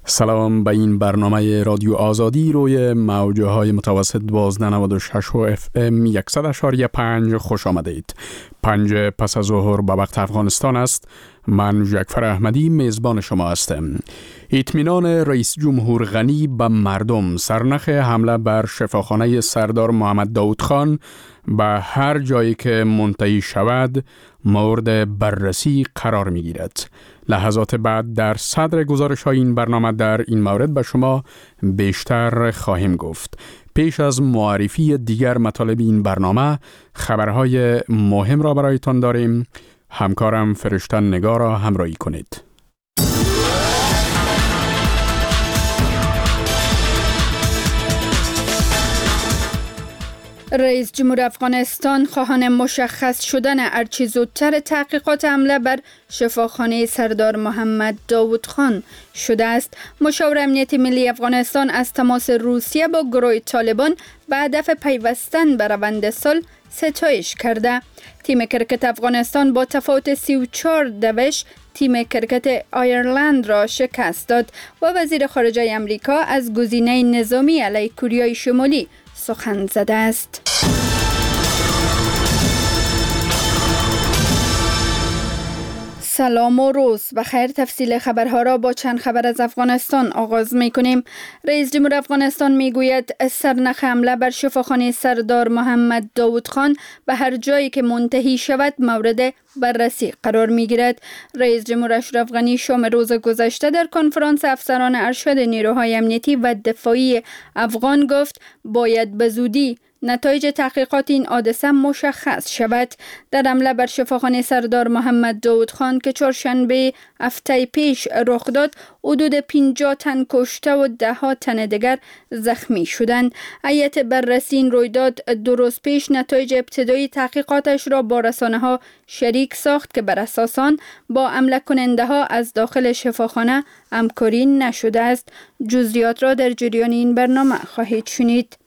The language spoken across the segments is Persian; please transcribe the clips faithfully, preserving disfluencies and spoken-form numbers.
سلام، به این برنامه رادیو آزادی روی موجه های متوسط دوازده نود و شش و اف ام صد و اشاری پنج خوش آمدید. پنج پس از ظهر به وقت افغانستان است. من جعفر احمدی میزبان شما هستم. اطمینان رئیس جمهور غنی به مردم سرنخ حمله بر شفاخانه سردار محمد داود خان به هر جایی که منتهی شود مورد بررسی قرار می گیرد. لحظات بعد در صدر گزارش های این برنامه در این مورد به شما بیشتر خواهیم گفت. پیش از معرفی دیگر مطالب این برنامه خبرهای مهم را برایتان داریم. همکارم فرشتن نگار را همراهی کنید. رئیس جمهور افغانستان خواهان مشخص شدن هرچه زودتر تحقیقات حمله بر شفاخانه سردار محمد داود خان شده است. مشاور امنیت ملی افغانستان از تماس روسیه با گروه طالبان به هدف پیوستن به روند صلح ستایش کرده. تیم کرکت افغانستان با تفاوت سی و چهار دوش تیم کرکت آیرلند را شکست داد و وزیر خارجه امریکا از گزینه نظامی علیه کره شمالی سخن زده است. سلام و روز بخیر. تفصیل خبرها را با چند خبر از افغانستان آغاز می کنیم. رئیس جمهور افغانستان می گوید سرنخ حمله بر شفاخانه سردار محمد داود خان به هر جایی که منتهی شود مورد بررسی قرار می گیرد. رئیس جمهور اشرف غنی شام روز گذشته در کنفرانس افسران ارشد نیروهای امنیتی و دفاعی افغان گفت باید به زودی نتایج تحقیقات این حادثه مشخص شود. در حمله بر شفاخانه سردار محمد داود خان که چهارشنبه هفته پیش رخ داد حدود پنجاه تن کشته و ده ها تن دیگر زخمی شدند. هیئت بررسی این رویداد دو روز پیش نتایج ابتدایی تحقیقاتش را با رسانه ها شریک ساخت که بر اساس آن با حمله کننده ها از داخل شفاخانه همکاری نشده است. جزئیات را در جریان این برنامه خواهید شنید.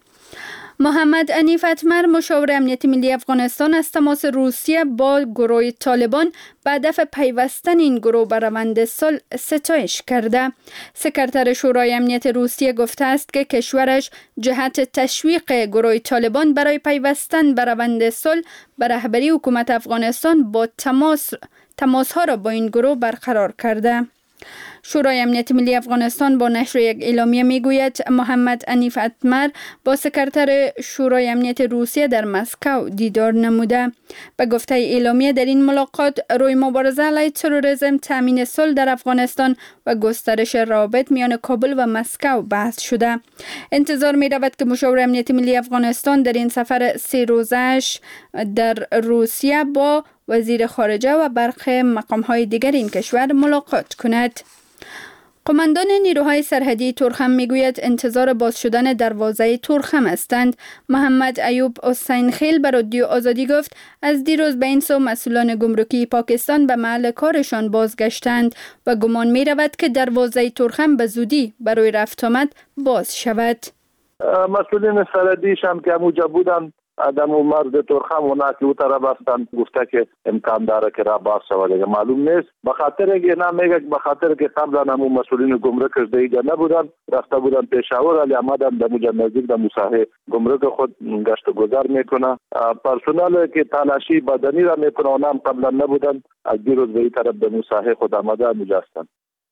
محمد حنیف اتمر مشاور امنیت ملی افغانستان از تماس روسیه با گروه طالبان به هدف پیوستن این گروه به روند صلح ستایش کرده. سکرتر شورای امنیت روسیه گفته است که کشورش جهت تشویق گروه طالبان برای پیوستن به روند صلح به رهبری حکومت افغانستان با تماس تماس‌ها را با این گروه برقرار کرده. شورای امنیت ملی افغانستان با نشر یک اعلامیه میگوید محمد حنیف اتمر با سکرتر شورای امنیت روسیه در مسکو دیدار نموده. به گفته اعلامیه در این ملاقات روی مبارزه علیه تروریسم، تامین صلح در افغانستان و گسترش روابط میان کابل و مسکو بحث شده. انتظار می رود که مشاور امنیت ملی افغانستان در این سفر سه روزش در روسیه با وزیر خارجه و برخی مقام‌های دیگر این کشور ملاقات کند. قماندان نیروهای سرحدی تورخم میگوید انتظار باز شدن دروازه تورخم هستند. محمد ایوب حسین خیل به رادیو آزادی گفت از دیروز به این سو مسئولان گمرکی پاکستان به محل کارشان بازگشتند و گمان می رود که دروازه تورخم به زودی برای رفت آمد باز شود. مسئولین سرحدیش هم که موجب بودند آدم و مرد تورخم و ناکی او طرف هستند، گفته که امکان داره که را باز شود. معلوم نیست به خاطر اینکه نمیگه به خاطر که قبلا هم مسئولین گمرک از دیگه نبودن، رفته بودن پیشاور علی آمدن در موجب نزدیک در مساحه گمرک خود گشت و گذار میکنه. پرسنل که تلاشی بدنی را میکنه اونم قبلا نبودن، از دیروز به این طرف در مساحه خود آمده مجستن.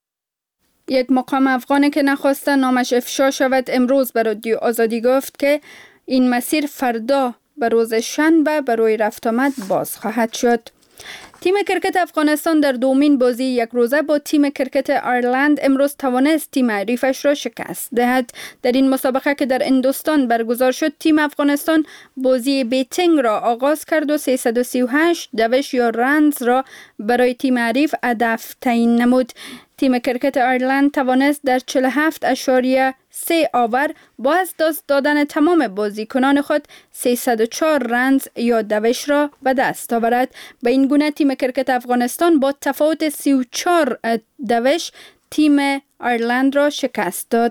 یک مقام افغانی که نخواسته نامش افشا شود امروز به رادیو آزادی گفت که این مسیر فردا به روز شنبه برای رفت آمد باز خواهد شد. تیم کرکت افغانستان در دومین بازی یک روزه با تیم کرکت آیرلند امروز توانست تیم حریفش را شکست دهد. در این مسابقه که در هندوستان برگزار شد تیم افغانستان بازی بیتینگ را آغاز کرد و سیصد و سی و هشت دوش یا رنز را برای تیم حریف هدف تعیین نمود. تیم کرکت آیرلند توانست در چهل و هفت اشاریه سه آور با از دست دادن تمام بازیکنان خود سیصد و چهار رنز یا دوش را به دست آورد. به این گونه تیم کرکت افغانستان با تفاوت سی و چهار دوش تیم آیرلند را شکست داد.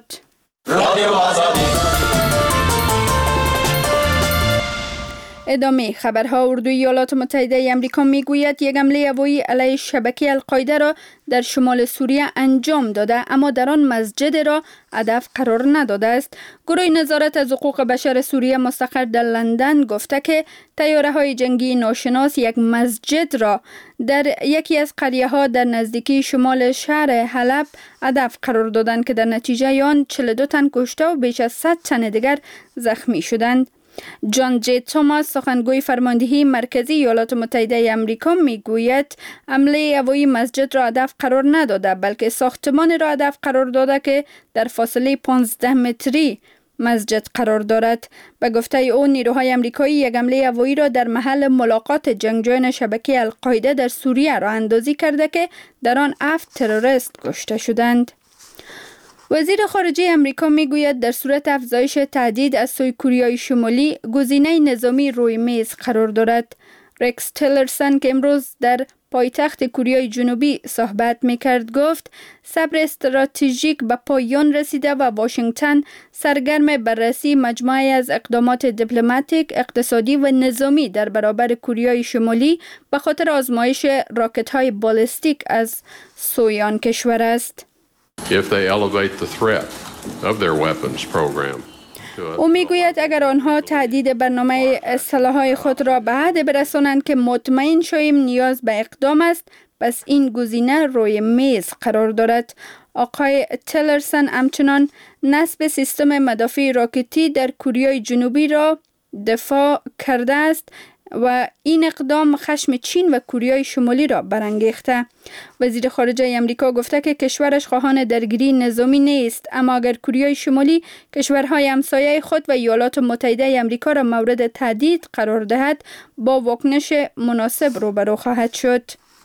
ادامه خبرها. اردوی ایالات متحده آمریکا میگوید یک حمله هوایی علیه شبکه القاعده را در شمال سوریه انجام داده، اما در آن مسجد را هدف قرار نداده است. گروه نظارت از حقوق بشر سوریه مستقر در لندن گفته که طیاره های جنگی ناشناس یک مسجد را در یکی از قریه ها در نزدیکی شمال شهر حلب هدف قرار دادند که در نتیجه آن چهل و دو تن کشته و بیش از صد تن دیگر زخمی شدند. جان جی توماس، سخنگوی فرماندهی مرکزی ایالات متحده آمریکا، میگوید حمله هوایی مسجد را هدف قرار نداده، بلکه ساختمان را هدف قرار داده که در فاصله پانزده متری مسجد قرار دارد. به گفته او، نیروهای آمریکایی یک حمله هوایی را در محل ملاقات جنگجویان شبکه القاعده در سوریه راه اندازی کرده که در آن هفت تروریست کشته شدند. وزیر خارجه آمریکا میگوید در صورت افزایش تهدید از سوی کره شمالی، گزینه نظامی روی میز قرار دارد. رکس تیلرسون که امروز در پایتخت کره جنوبی صحبت میکرد گفت صبر استراتژیک به پایان رسیده و واشنگتن سرگرم بررسی مجموعه از اقدامات دیپلماتیک، اقتصادی و نظامی در برابر کره شمالی به خاطر آزمایش راکت‌های بالستیک از سوی آن کشور است. If they elevate the threat of their weapons program. او میگوید اگر آنها تهدید برنامه سلاح‌های خود را به حد برسانند که مطمئن شویم نیاز به اقدام است، پس این گزینه روی میز قرار دارد. آقای تیلرسون همچنان نصب سیستم مدافع راکتی در کره جنوبی را دفاع کرده است و این اقدام خشم چین و کره شمالی را برانگیخته. وزیر خارجه آمریکا گفته که کشورش خواهان درگیری نظامی نیست، اما اگر کره شمالی کشورهای همسایه خود و ایالات متحده آمریکا را مورد تهدید قرار دهد، با واکنش مناسب روبرو خواهد شد.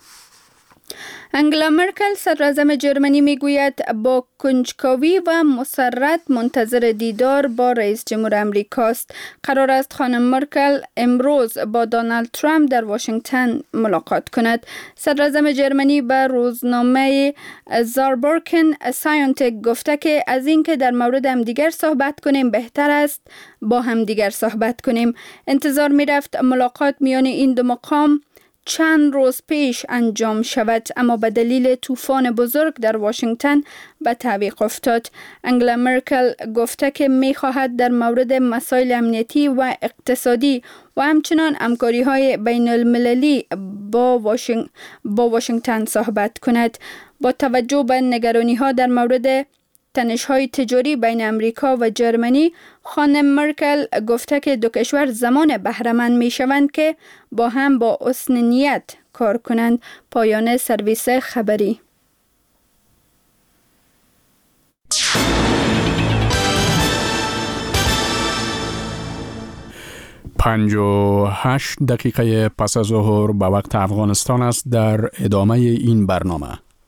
انگلا مرکل، صدراعظم جرمنی، میگوید با کنجکاوی و مسرت منتظر دیدار با رئیس جمهور آمریکاست. قرار است خانم مرکل امروز با دونالد ترامپ در واشنگتن ملاقات کند. صدراعظم جرمنی به روزنامه زاربورکن ساینتک گفته که از اینکه در مورد همدیگر صحبت کنیم بهتر است با همدیگر صحبت کنیم. انتظار می رفت ملاقات میان این دو مقام چند روز پیش انجام شود، اما به دلیل طوفان بزرگ در واشنگتن به تعویق افتاد. انگلا مرکل گفته که می خواهد در مورد مسائل امنیتی و اقتصادی و همچنان همکاری های بین المللی با, واشنگ... با واشنگتن صحبت کند. با توجه به نگرانی ها در مورد تنش‌های تجاری بین امریکا و جرمنی، خانم مرکل گفته که دو کشور زمان بهره‌مند می‌شوند که با هم با حسن نیت کار کنند. پایان سرویس خبری. پنج و هشت دقیقه پس از ظهر به وقت افغانستان است. در ادامه این برنامه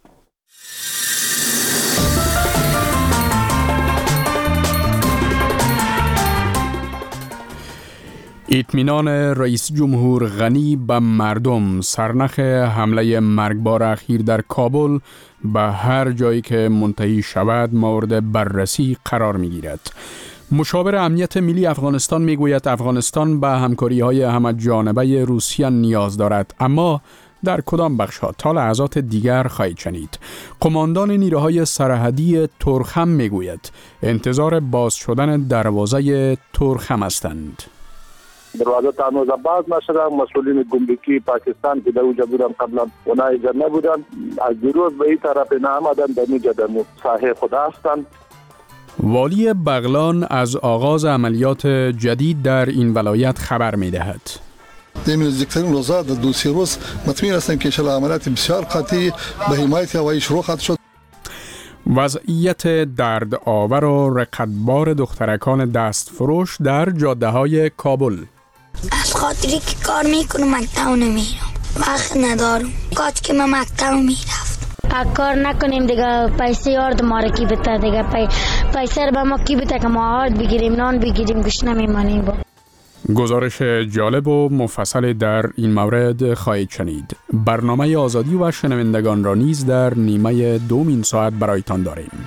اطمینان رئیس جمهور غنی به مردم، سرنخ حمله مرگبار اخیر در کابل به هر جایی که منتهی شود مورد بررسی قرار می گیرد. مشاور امنیت ملی افغانستان می گوید افغانستان به همکاری های همه جانبه روسیه نیاز دارد، اما در کدام بخش‌ها؟ تا لحظات دیگر خواهید شنید. قماندان نیروهای سرحدی ترخم می گوید انتظار باز شدن دروازه ترخم هستند. دروازه تا هنوز باز نشده. مسئولین گمرکی پاکستان که در اونجا بودن قبلا اونا اینجا نبودن، از دیروز به این طرف نآمدن، در اینجا در ساحه خود هستند. والی بغلان از آغاز عملیات جدید در این ولایت خبر می دهد. در نزدیکترین روزها در دو سه روز مطمئن هستیم که انشاءالله عملیات بسیار قطعی به حمایت هوایی شروع خواهد شد. وضعیت درد آور و رقتبار دخترکان دستفروش در جاده های کابل. از خاطری که کار میکنم مکتب نمیرم، وقت ندارم. کاش که من مکتب میرفت. کار نکنیم دیگه پیسه یارد ما را کی بده دیگه پی... پیسه رو به ما کی بده که ما آرد بگیریم، نان بگیریم، گوش نمیمانیم. با گزارش جالب و مفصل در این مورد خواهید شنید. برنامه آزادی و شنوندگان را نیز در نیمه دومین ساعت برایتان داریم.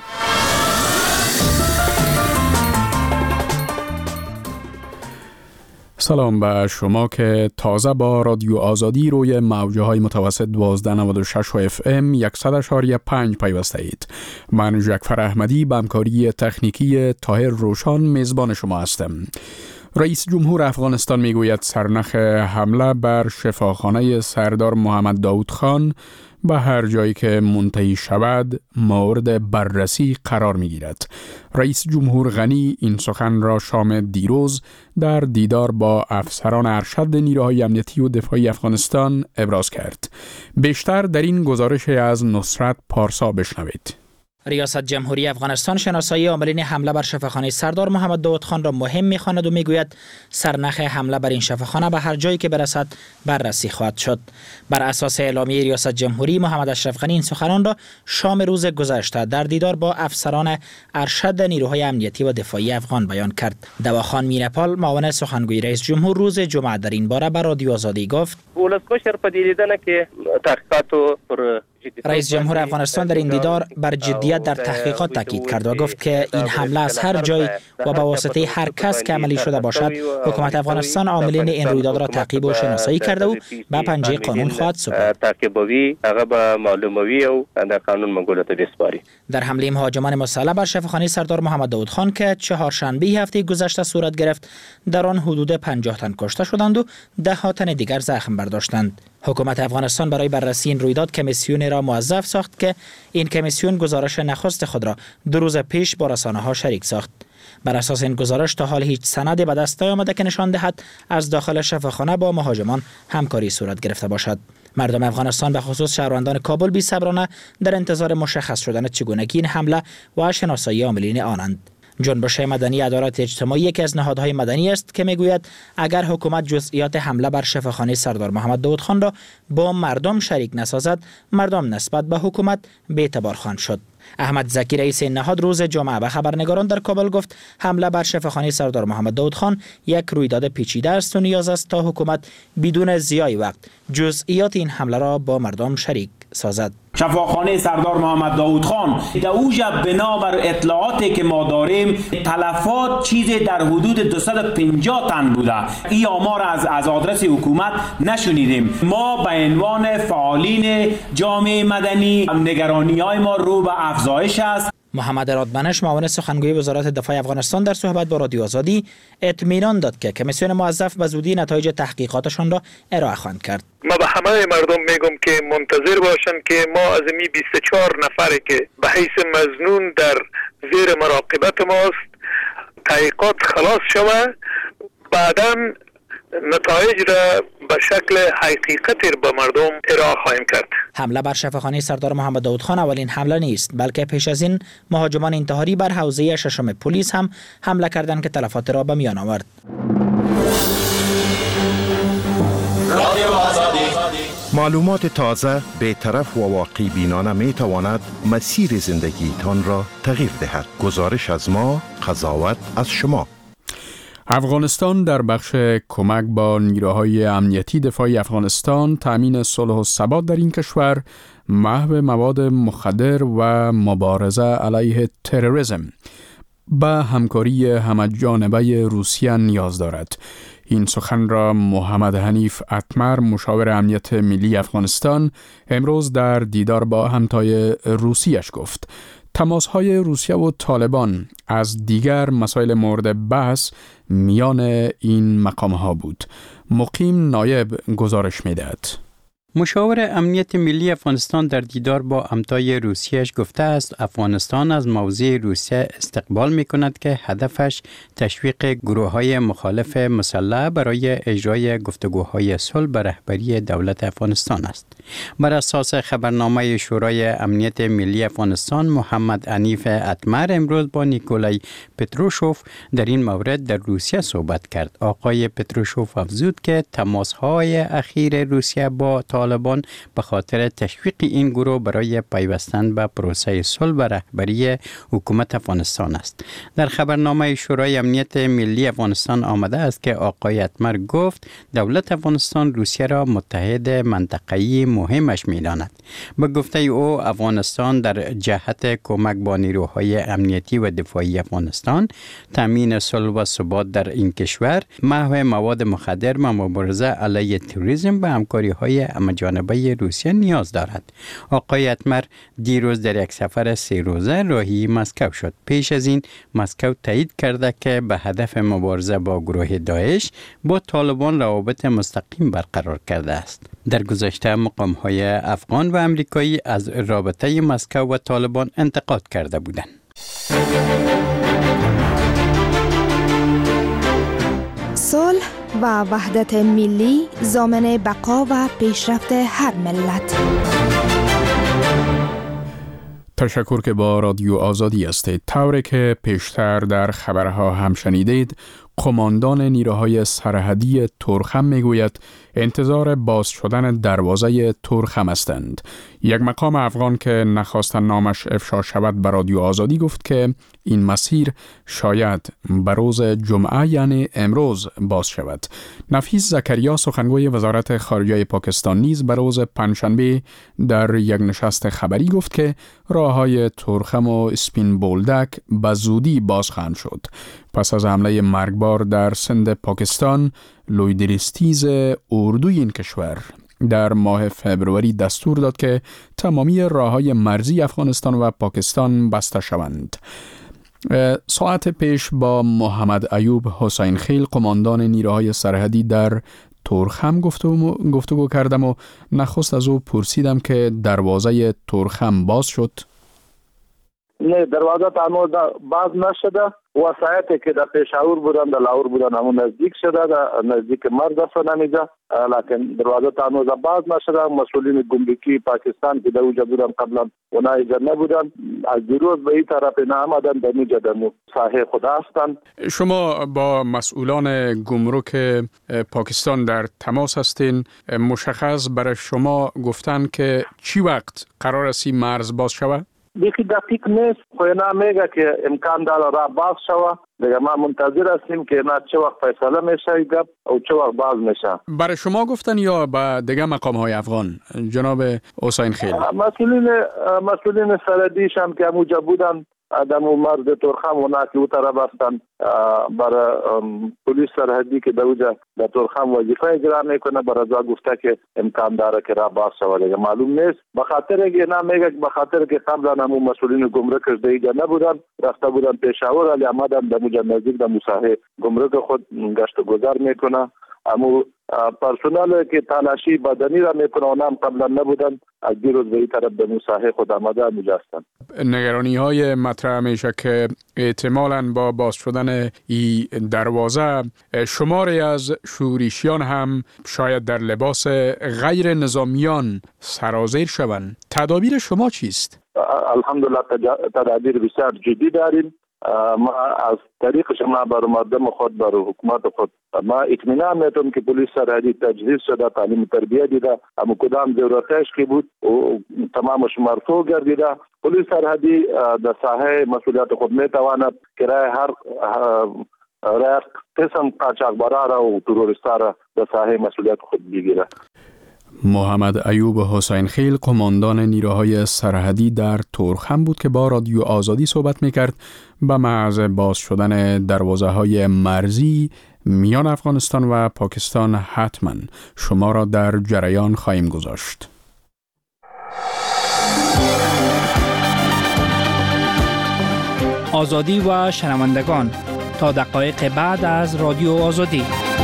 سلام به شما که تازه با رادیو آزادی روی موجه های متوسط دوازده نود و شش و اف ام صد اشاری پنج پیوسته اید. من جعفر احمدی به همکاری تکنیکی طاهر روشان میزبان شما هستم. رئیس جمهور افغانستان میگوید سرنخ حمله بر شفاخانه سردار محمد داود خان به هر جایی که منتهی شود مورد بررسی قرار می گیرد. رئیس جمهور غنی این سخن را شام دیروز در دیدار با افسران ارشد نیروهای امنیتی و دفاعی افغانستان ابراز کرد. بیشتر در این گزارش از نصرت پارسا بشنوید. ریاست جمهوری افغانستان شناسایی عاملین حمله بر شفاخانه سردار محمد داود خان را مهم می‌خواند و میگوید سرنخ حمله بر این شفاخانه به هر جایی که برسد بررسی خواهد شد. بر اساس اعلامیه ریاست جمهوری، محمد اشرف غنی این سخنان را شام روز گذشته در دیدار با افسران ارشد نیروهای امنیتی و دفاعی افغان بیان کرد. دواخان مینپال، معاون سخنگوی رئیس جمهور، روز جمعه در این باره به رادیو آزادی گفت: رئیس جمهور افغانستان در این دیدار بر جدیت در تحقیقات تاکید کرد و گفت که این حمله از هر جای و با واسطه هر کس که عملی شده باشد، حکومت افغانستان عاملین این رویداد را تعقیب و شناسایی کرده و به پنجه قانون خواهد سپرد. در حمله مهاجمان مسلح بر شفاخانه سردار محمد داود خان که چهارشنبه هفته گذشته صورت گرفت، در آن حدود پنجاه تن کشته شدند و ده ها تن دیگر زخم برداشتند. حکومت افغانستان برای بررسی این رویداد کمیسیون را موظف ساخت که این کمیسیون گزارش نخست خود را دو روز پیش با رسانه‌ها شریک ساخت. بر اساس این گزارش تا حال هیچ سندی به دست نیامده که نشان دهد از داخل شفاخانه با مهاجمان همکاری صورت گرفته باشد. مردم افغانستان به خصوص شهروندان کابل بی صبرانه در انتظار مشخص شدن چگونگی این حمله و شناسایی عاملین آنند. جنبش مدنی عدالت اجتماعی یکی از نهادهای مدنی است که میگوید اگر حکومت جزئیات حمله بر شفاخانه سردار محمد داود خان را با مردم شریک نسازد، مردم نسبت به حکومت بی‌اعتبار خواهند شد. احمد زکی، رئیس این نهاد، روز جمعه به خبرنگاران در کابل گفت حمله بر شفاخانه سردار محمد داود خان یک رویداد پیچیده است و نیاز است تا حکومت بدون ضیاع وقت جزئیات این حمله را با مردم شریک سازد. شفاخانه سردار محمد داود خان در اوج بنابر اطلاعاتی که ما داریم تلفات چیزی در حدود دویست و پنجاه تن بوده. این آمار از از آدرس حکومت نشنیدیم. ما به عنوان فعالین جامعه مدنی نگرانی‌های ما رو به افزایش است. محمد رادبنش، معاون سخنگوی وزارت دفاع افغانستان، در صحبت با رادیو آزادی اطمینان داد که کمیسیون موظف به زودی نتایج تحقیقاتشان را ارائه خواهد کرد. ما به همه مردم میگم که منتظر باشند که ما از این بیست و چهار نفری که به حیث مظنون در زیر مراقبت ماست تحقیقات خلاص شود، بعداً نتایج را به شکل حقیقتی به مردم ارائه خواهیم کرد. حمله بر شفاخانه سردار محمد داود خان اولین حمله نیست، بلکه پیش از این مهاجمان انتحاری بر حوزه ششم پلیس هم حمله کردند که تلفات را به میان آورد. معلومات تازه، بی‌طرف و واقعی بینانه می تواند مسیر زندگیتان را تغییر دهد. گزارش از ما، قضاوت از شما. افغانستان در بخش کمک با نیروهای امنیتی دفاعی افغانستان تأمین صلح و ثبات در این کشور، محو مواد مخدر و مبارزه علیه تروریسم به همکاری همه‌جانبه روسیه نیاز دارد. این سخن را محمد حنیف اتمر، مشاور امنیت ملی افغانستان، امروز در دیدار با همتای روسیش گفت. تماس‌های روسیه و طالبان از دیگر مسائل مورد بحث میان این مقام‌ها بود. مقیم نایب گزارش می‌دهد. مشاور امنیت ملی افغانستان در دیدار با همتای روسیه‌اش گفته است افغانستان از موضع روسیه استقبال می‌کند که هدفش تشویق گروه‌های مخالف مسلح برای اجرای گفتگوهای صلح به رهبری دولت افغانستان است. بر اساس خبرنامه شورای امنیت ملی افغانستان، محمد حنیف اتمر امروز با نیکولای پتروشوف در این مورد در روسیه صحبت کرد. آقای پتروشوف افزود که تماس‌های اخیر روسیه با طالبان طالبان به خاطر تشویق این گروه برای پیوستن به پروسه صلح و رهبری حکومت افغانستان است. در خبرنامه شورای امنیت ملی افغانستان آمده است که آقای اتمر گفت دولت افغانستان روسیه را متحد منطقه‌ای مهمش می‌داند. به گفته او افغانستان در جهت کمک با نیروهای امنیتی و دفاعی افغانستان، تامین صلح و ثبات در این کشور، محو مواد مخدر و مبارزه علیه تروریسم و همکاری‌های همه‌جانبه روسیه نیاز دارد. آقای اتمر دیروز در یک سفر سه روزه راهی مسکو شد. پیش از این مسکو تایید کرده که به هدف مبارزه با گروه داعش با طالبان روابط مستقیم برقرار کرده است. در گذشته مقام‌های افغان و امریکایی از رابطه مسکو و طالبان انتقاد کرده بودند. صلح و وحدت ملی ضامن بقا و پیشرفت هر ملت. تشکر که با رادیو آزادی هستید. طوری که پیشتر در خبرها هم شنیدید، قماندان نیروهای سرحدی تورخم میگوید انتظار باز شدن دروازه تورخم هستند. یک مقام افغان که نخواستن نامش افشا شود به رادیو آزادی گفت که این مسیر شاید به روز جمعه یعنی امروز باز شود. نفیس زکریا سخنگوی وزارت خارجه پاکستان نیز به روز پنجشنبه در یک نشست خبری گفت که راههای تورخم و اسپین بولدک به زودی باز خواهند شد. پس از حمله مرگبار در سند پاکستان، لویدریستیز اردوی این کشور در ماه فبروری دستور داد که تمامی راههای مرزی افغانستان و پاکستان بسته شوند. ساعت پیش با محمد ایوب حسین خیل قماندان نیروهای سرحدی در تورخم گفتگو, گفتگو کردم و نخست از او پرسیدم که دروازه تورخم باز شد. نه، دروازه تانو باز نشده. وسایتی که در پشاور بودن در لاهور بودن همون نزدیک شده، در نزدیک مرز فنمیده، لیکن دروازه تانو باز نشده. مسئولین گمرکی پاکستان که در اوجا بودن قبلا اونا ایجا نبودن، از دیروز به این طرف نامدن در میجا در ساحه خود هستن. شما با مسئولان گمرک پاکستان در تماس هستین. مشخص برای شما گفتن که چی وقت قرار است مرز باز شود؟ دیگه دقیق نیست، خوینا میگه که امکان داره را باز شود. دیگه ما منتظر هستیم که نه چه وقت فیصله میشه گپ او چه وقت باز میشه. برای شما گفتن یا با دیگه مقام های افغان جناب حسین خیل؟ مسئولین مسئولین سرحدیش هم که موجود بودن در مرز تورخم اونا که او طرف هستن برای پلیس سرحدی که در اوجا در تورخم وظیفه اجرا میکنه، برای ازا گفته که امکان داره که را باز شود. دیگه معلوم نیست، به خاطر اینکه نه میگه به خاطر که قبلا هم مسئولین گمرکش دیگه نبودن، رفته بودن پشاور، ولی آمدن در اوجا نزدیک در مساحه گمرک خود گشت و گذار میکنه. اما پرسنل که تلاشی بدنی را میکنه اونم قبلا نبودن، از دیروز به این طرف به مساحه خود آمده مجستن. نگرانی های مطرح میشه که احتمالاً با باز شدن این دروازه شماری از شورشیان هم شاید در لباس غیر نظامیان سرازیر شوند. تدابیر شما چیست؟ الحمدلله تدابیر بسیار جدی داریم. ما از طریق شما بر مردم خود، بر حکومت خود ما اطمینان میتونم که پلیس سرحدی تجهیز شده، تعلیم تربیه دیده، اما کدام ضرورتش که بود و تمامش مرفوع گردیده. پلیس سرحدی در ساحه مسئولیت خود میتواند که رای هر رای قسم قاچاقبرا را و تروریستا را در ساحه مسئولیت خود بگیره. محمد ایوب حسین خیل قماندان نیروهای سرحدی در تورخم بود که با رادیو آزادی صحبت میکرد. به محض باز شدن دروازه های مرزی میان افغانستان و پاکستان حتما شما را در جریان خواهیم گذاشت. آزادی و شنوندگان، تا دقایق بعد از رادیو آزادی.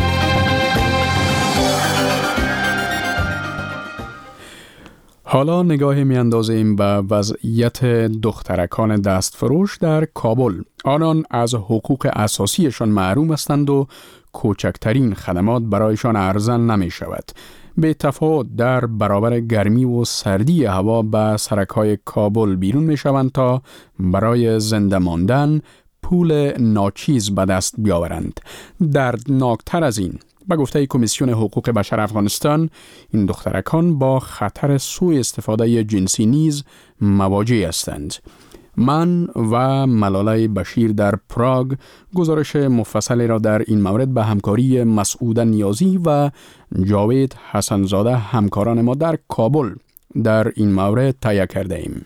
حالا نگاهی میاندازیم به وضعیت دخترکان دستفروش در کابل. آنان از حقوق اساسیشان محروم هستند و کوچکترین خدمات برایشان ارزان نمی شود. به تفاوت در برابر گرمی و سردی هوا به سرک‌های کابل بیرون می شوند تا برای زنده ماندن پول ناچیز به دست بیاورند. دردناکتر از این، به گفته کمیسیون حقوق بشر افغانستان، این دخترکان با خطر سوء استفاده جنسی نیز مواجه هستند. من و ملاله بشیر در پراگ گزارش مفصلی را در این مورد به همکاری مسعود نیازی و جاوید حسنزاده همکاران ما در کابل در این مورد تهیه کرده ایم.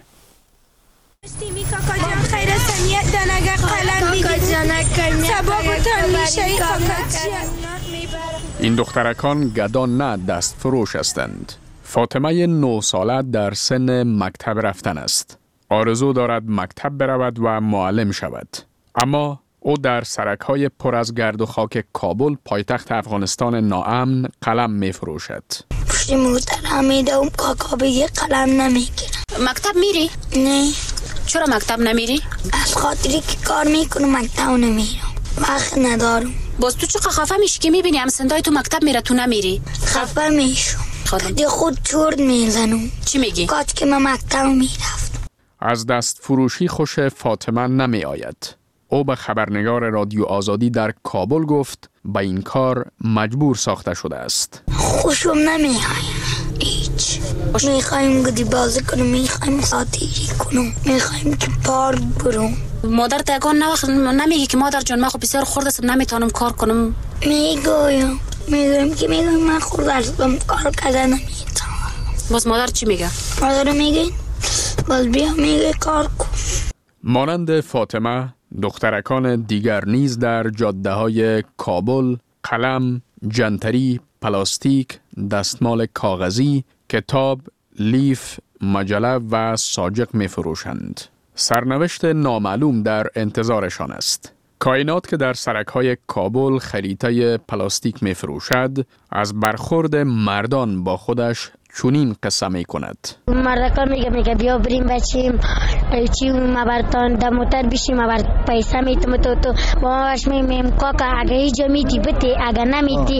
این دخترکان گدان نه دست فروش هستند. فاطمه نه ساله در سن مکتب رفتن است. آرزو دارد مکتب برود و معلم شود. اما او در سرک‌های پر از گرد و خاک کابل پایتخت افغانستان ناامن قلم می فروشد. پشت موتر میدم کاکا بگه قلم نمیگیرم. مکتب میری؟ نه. چرا مکتب نمیری؟ از خاطری که کار میکنم مکتب نمیرم. وقت ندارم. باز تو چقدر خفه میشی که میبینی همسندای تو مکتب میره تو نمیری؟ خفه میشم. دی خود چرت میزنم. چی میگی؟ کاش که من مکتب میرفتم. از دست فروشی خوش فاطمه نمی آید. او به خبرنگار رادیو آزادی در کابل گفت به این کار مجبور ساخته شده است. خوشم نمی آید. هیچ. میخوایم گدی بازی کنم، میخوایم خاطری کنم، میخوایم که پارک برم. مادر تگان نه وقت نمیگی که مادر جان من خب بسیار خورده هستم نمیتونم کار کنم؟ میگویم میگویم که میگویم من خورده هستم کار کردن نمیتونم. باز مادر چی میگه؟ مادر میگه باز بیا میگه کار کن. مانند فاطمه دخترکان دیگر نیز در جاده های کابل قلم، جنتری، پلاستیک، دستمال کاغذی، کتاب، لیف، مجله و ساجق می فروشند. سرنوشت نامعلوم در انتظارشان است. کائنات که در سرک‌های کابل خریطه پلاستیک می فروشد، از برخورد مردان با خودش چونین قصه می کند. مردکا میگه میگه بیا بریم بچیم چی مبرتان دموتر بشیم مبر پیسه میتم تو تو با ماش میمیم کاکا اگه ایجا میتی بتی اگه نمیتی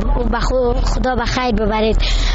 خدا بخیر ببرید.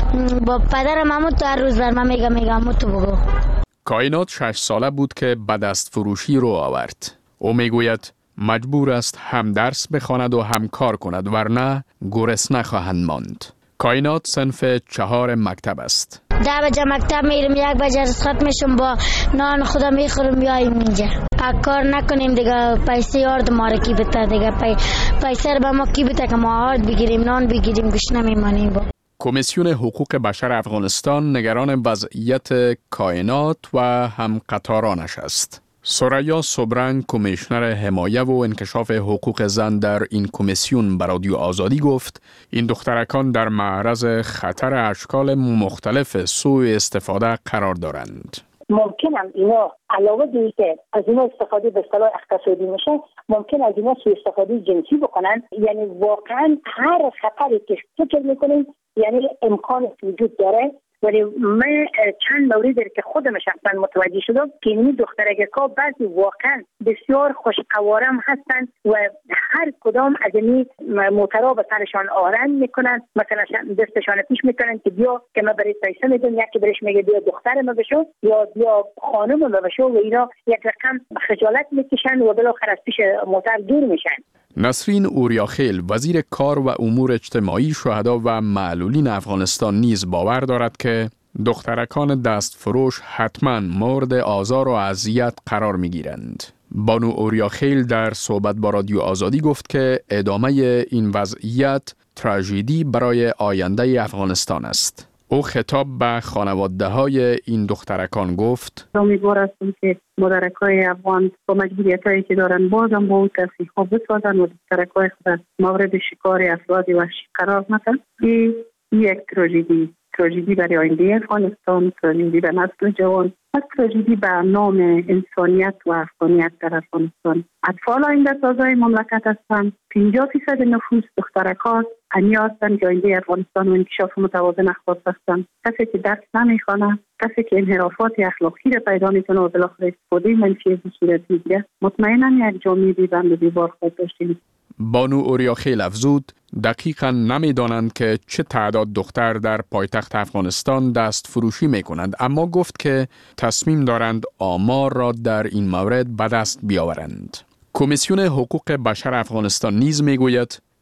با پدرم همون تو هر روز بر من میگه میگه همون تو بگو. کائنات شش ساله بود که به دست فروشی رو آورد. او میگوید مجبور است هم درس بخواند و هم کار کند ورنه گرسنه نخواهند ماند. کائنات صنف چهار مکتب است. ده بجه مکتب میرم، یک بجه رسخت میشم با نان خدا میخورم بیایم اینجا. کار نکنیم دیگه پیسه یارد ما را کی بده دیگه پی پیسه را به ما کی بده که ما آرد بگیریم نان بگیریم گوش نمیمانیم. با کمیسیون حقوق بشر افغانستان نگران وضعیت کائنات و هم قطارانش است. سریا صبرنگ کمیشنر حمایه و انکشاف حقوق زن در این کمیسیون به رادیو آزادی گفت این دخترکان در معرض خطر اشکال مختلف سوء استفاده قرار دارند. ممکن هم اینا علاوه دیگه که از اینا استفاده به اصطلاح اقتصادی میشه، ممکن از اینا سوء استفاده جنسی بکنن. یعنی واقعا هر خطری که فکر میکنین یعنی امکان وجود داره. ولی من چند موردی که خودم شخصا متوجه شدم که این دخترکا بعضی واقعا بسیار خوشقوارم هستند و هر کدام از این موترها به سرشان آرنج میکنن، مثلا دستشان پیش میکنن که بیا که من برای پیسه میدم، یکی برش میگه بیا دختر ما بشو یا بیا خانم ما بشو و اینا یک رقم خجالت میکشن و بالاخره از پیش موتر دور میشن. نسرین اوریاخیل وزیر کار و امور اجتماعی شهدا و معلولین افغانستان نیز باور دارد که دخترکان دست فروش حتما مورد آزار و اذیت قرار می گیرند. بانو اوریاخیل در صحبت با رادیو آزادی گفت که ادامه این وضعیت تراژدی برای آینده افغانستان است. او خطاب به خانواده های این دخترکان گفت امیدوار هستم که مادرکای افغان با مجبوریت هایی که دارن بازم با او تصریح ها بسازن و دخترکای خود مورد شکار افراد وحشی قرار ندن. این یک تراژدی تراژدی برای آینده افغانستان، تراژدی به نسل جوان و تراژدی به نام انسانیت و افغانیت در افغانستان. اطفال آینده سازای مملکت هستند. پنجاه فیصد نفوس دخترکان انیا هستند که آینده افغانستان و انکشاف متوازن اخلاق هستند. کسی که درس نمیخوانه، کسی که انحرافات اخلاقی را پیدا میکنه و بالاخره استفاده منفی از صورت میگیره، مطمئنا یک جامعه بی‌بند و بی‌بار خواهد داشتیم. بانو اوریاخیل افزود دقیقاً نمیدانند که چه تعداد دختر در پایتخت افغانستان دست فروشی می کنند، اما گفت که تصمیم دارند آمار را در این مورد به دست بیاورند. کمیسیون حقوق بشر افغانستان نیز می گوید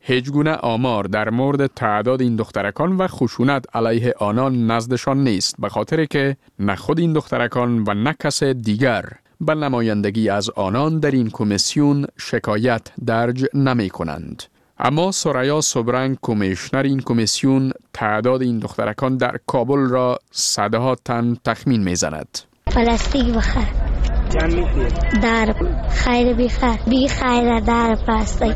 هیچ گونه آمار در مورد تعداد این دخترکان و خشونت علیه آنان نزدشان نیست، به خاطر که نه خود این دخترکان و نه کس دیگر به نمایندگی از آنان در این کمیسیون شکایت درج نمی کنند. اما سریا سوبرنگ کمیشنر این کمیسیون تعداد این دخترکان در کابل را صدها تن تخمین می زند. پلاستیک بخر در خیر بخر بی خیر در پلاستیک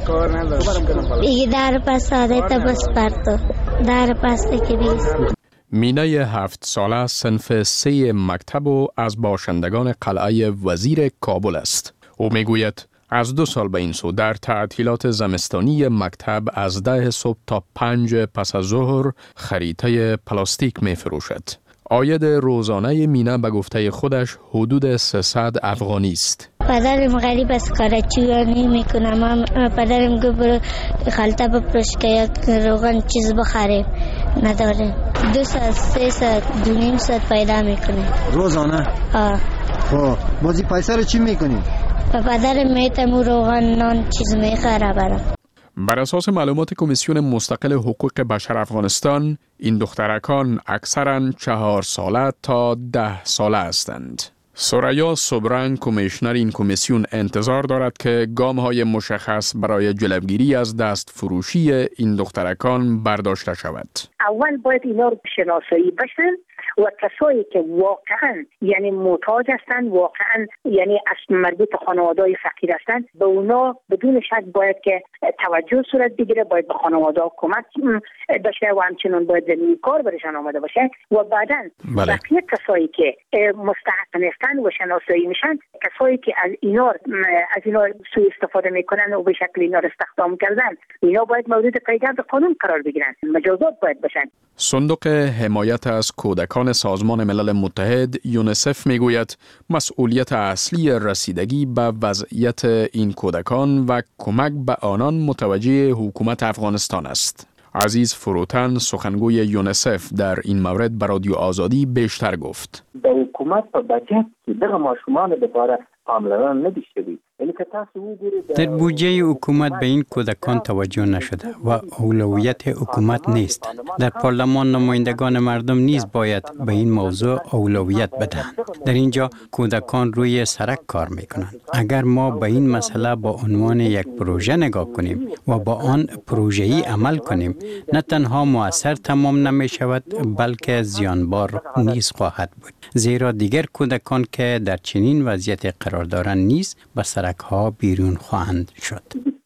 دیگه در پساده تا بس پرتو در پلاستیک نیست. مینه هفت ساله صنف سه مکتب و از باشندگان قلعه وزیر کابل است. او میگوید از دو سال به این سو در تعطیلات زمستانی مکتب از ده صبح تا پنج پس از ظهر خریطه پلاستیک می فروشد. عاید روزانه مینه به گفته خودش حدود سیصد افغانی است. پدرم غریب است، کارچویی میکنه. من پدرم گفت برو خلطه بپروش که یک روغن چیز بخره، نداره. دو ساعت سه ساعت دو نیم ساعت پیدا میکنه روزانه. آه خب بازی پیسه رو چی میکنی؟ و پدرم میتم روغن نان چیز میخره برام. بر اساس معلومات کمیسیون مستقل حقوق بشر افغانستان، این دخترکان اکثراً چهار ساله تا ده ساله هستند. سریا سوبرنگ کمیشنر این کمیسیون انتظار دارد که گام‌های مشخص برای جلوگیری از دست فروشی این دخترکان برداشته شود. اول باید اینا رو شناسایی بشن و کسایی که واقعا یعنی محتاج هستند، واقعا یعنی از مربوط خانواده‌های فقیر هستند، به اونا بدون شک باید که توجه صورت بگیره، باید به خانواده‌ها کمک بشه و همچنین باید زمینی کار برشان آماده باشه و بعداً بقیه کسایی که مستحق نیستن و شناسایی میشن، کسایی که از اینا از اینا سوء استفاده میکنن و به شکل اینا رو استخدام کردن، اینا باید مورد پیگرد قانون قرار بگیرن، مجازات باید بشن. صندوق حمایت از کودکان سازمان ملل متحد یونیسف میگوید مسئولیت اصلی رسیدگی به وضعیت این کودکان و کمک به آنان متوجه حکومت افغانستان است. عزیز فروتن سخنگوی یونیسف در این مورد به رادیو آزادی بیشتر گفت. به حکومت په بجت کې دغه ماشومان لپاره پاملرنه نشي شوی. در بودجه حکومت به این کودکان توجه نشده و اولویت حکومت نیست. در پارلمان نمایندگان مردم نیز باید به این موضوع اولویت بدهند. در اینجا کودکان روی سرک کار میکنند. اگر ما به این مسئله با عنوان یک پروژه نگاه کنیم و با آن پروژه‌ای عمل کنیم، نه تنها مؤثر تمام نمی شود بلکه زیانبار نیز خواهد بود. زیرا دیگر کودکان که در چنین وضعیت قرار دارند نیز به سرک ها بیرون خواهند شد.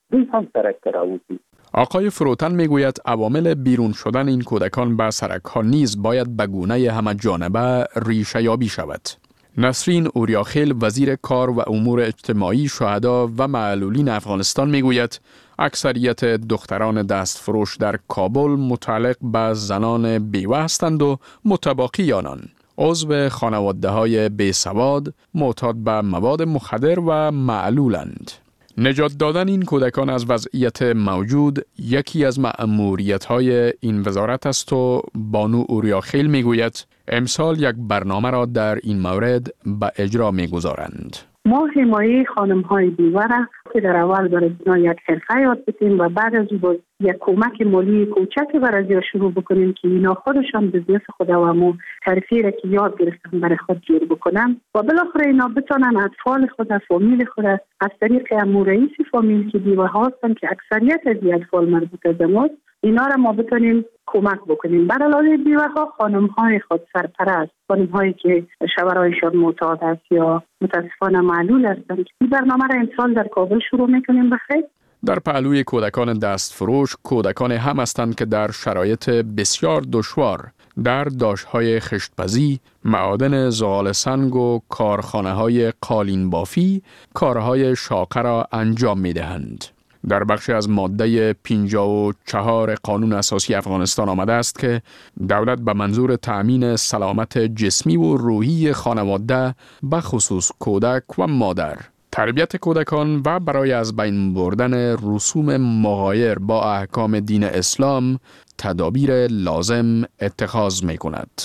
آقای فروتن میگوید عوامل بیرون شدن این کودکان به سرک ها نیز باید به گونه همه جانبه ریشه یابی شود. نسرین اوریاخیل وزیر کار و امور اجتماعی شهدا و معلولین افغانستان میگوید اکثریت دختران دستفروش در کابل متعلق به زنان بیوه هستند و متباقی آنان عضو خانواده های بیسواد، معتاد به مواد مخدر و معلولند. نجات دادن این کودکان از وضعیت موجود یکی از مأموریت های این وزارت است و بانو اوریاخیل میگوید امسال یک برنامه را در این مورد به اجرا میگذارند. ما حمایه خانم های بیوه را که در اول برای اینا یک حرفه یاد بدیم و بعد از او یک کمک مالی کوچکی برای از شروع بکنیم که اینا خودشان بزنس خود و مو حرفی را که یاد گرفتن برای خود جور بکنن و بالاخره اینا بتونن اطفال خود، فامیل خود از طریق امو رئیس فامیل که بیوه هستن که اکثریت از اطفال مربوط از ماست، اینا را ما بتونیم کمک بکنیم. بر علاوه بیوه ها خانم های خود سرپرست، خانم هایی که شوهرایشان معتاد است یا متاسفانه معلول هستند. این برنامه را امسال در کابل شروع میکنیم. بخیر در پهلوی کودکان دستفروش کودکان هم هستند که در شرایط بسیار دشوار در داشت‌های خشتپزی، معادن زغال سنگ و کارخانه‌های قالین بافی کارهای شاقه را انجام می‌دهند. در بخشی از ماده پنجاه و چهار قانون اساسی افغانستان آمده است که دولت به منظور تأمین سلامت جسمی و روحی خانواده به خصوص کودک و مادر، تربیت کودکان و برای از بین بردن رسوم مغایر با احکام دین اسلام تدابیر لازم اتخاذ می کند.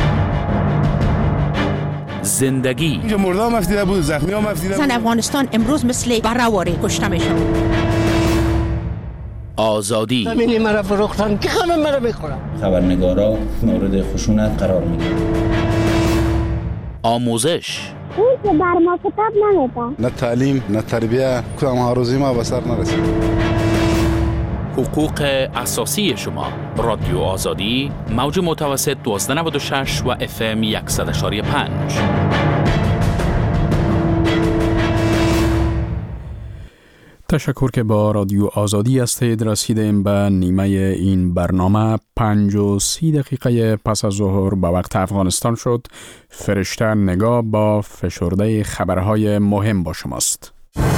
زندگی اینجا مردا هم افتیده بود، زخمی هم افتیده بود. زن افغانستان امروز مثل برهواری کشته می شود. آزادی. زمین مرا فروختن که خانم مرا میخورم. خبرنگارا مورد خشونت قرار میگیرن. آموزش. اون که بر ما کتاب نمیده. نه تعلیم نه تربیه کدام هاروزی ما به سر نرسید. حقوق اساسی شما. رادیو آزادی موج متوسط دوازده نود و شش و اف ام صد و یک و پنج. تشکر که با رادیو آزادی هستید. رسیدیم به نیمه این برنامه. پنج و سی دقیقه پس از ظهر به وقت افغانستان شد. فرشته نگاه با فشرده خبرهای مهم با شماست.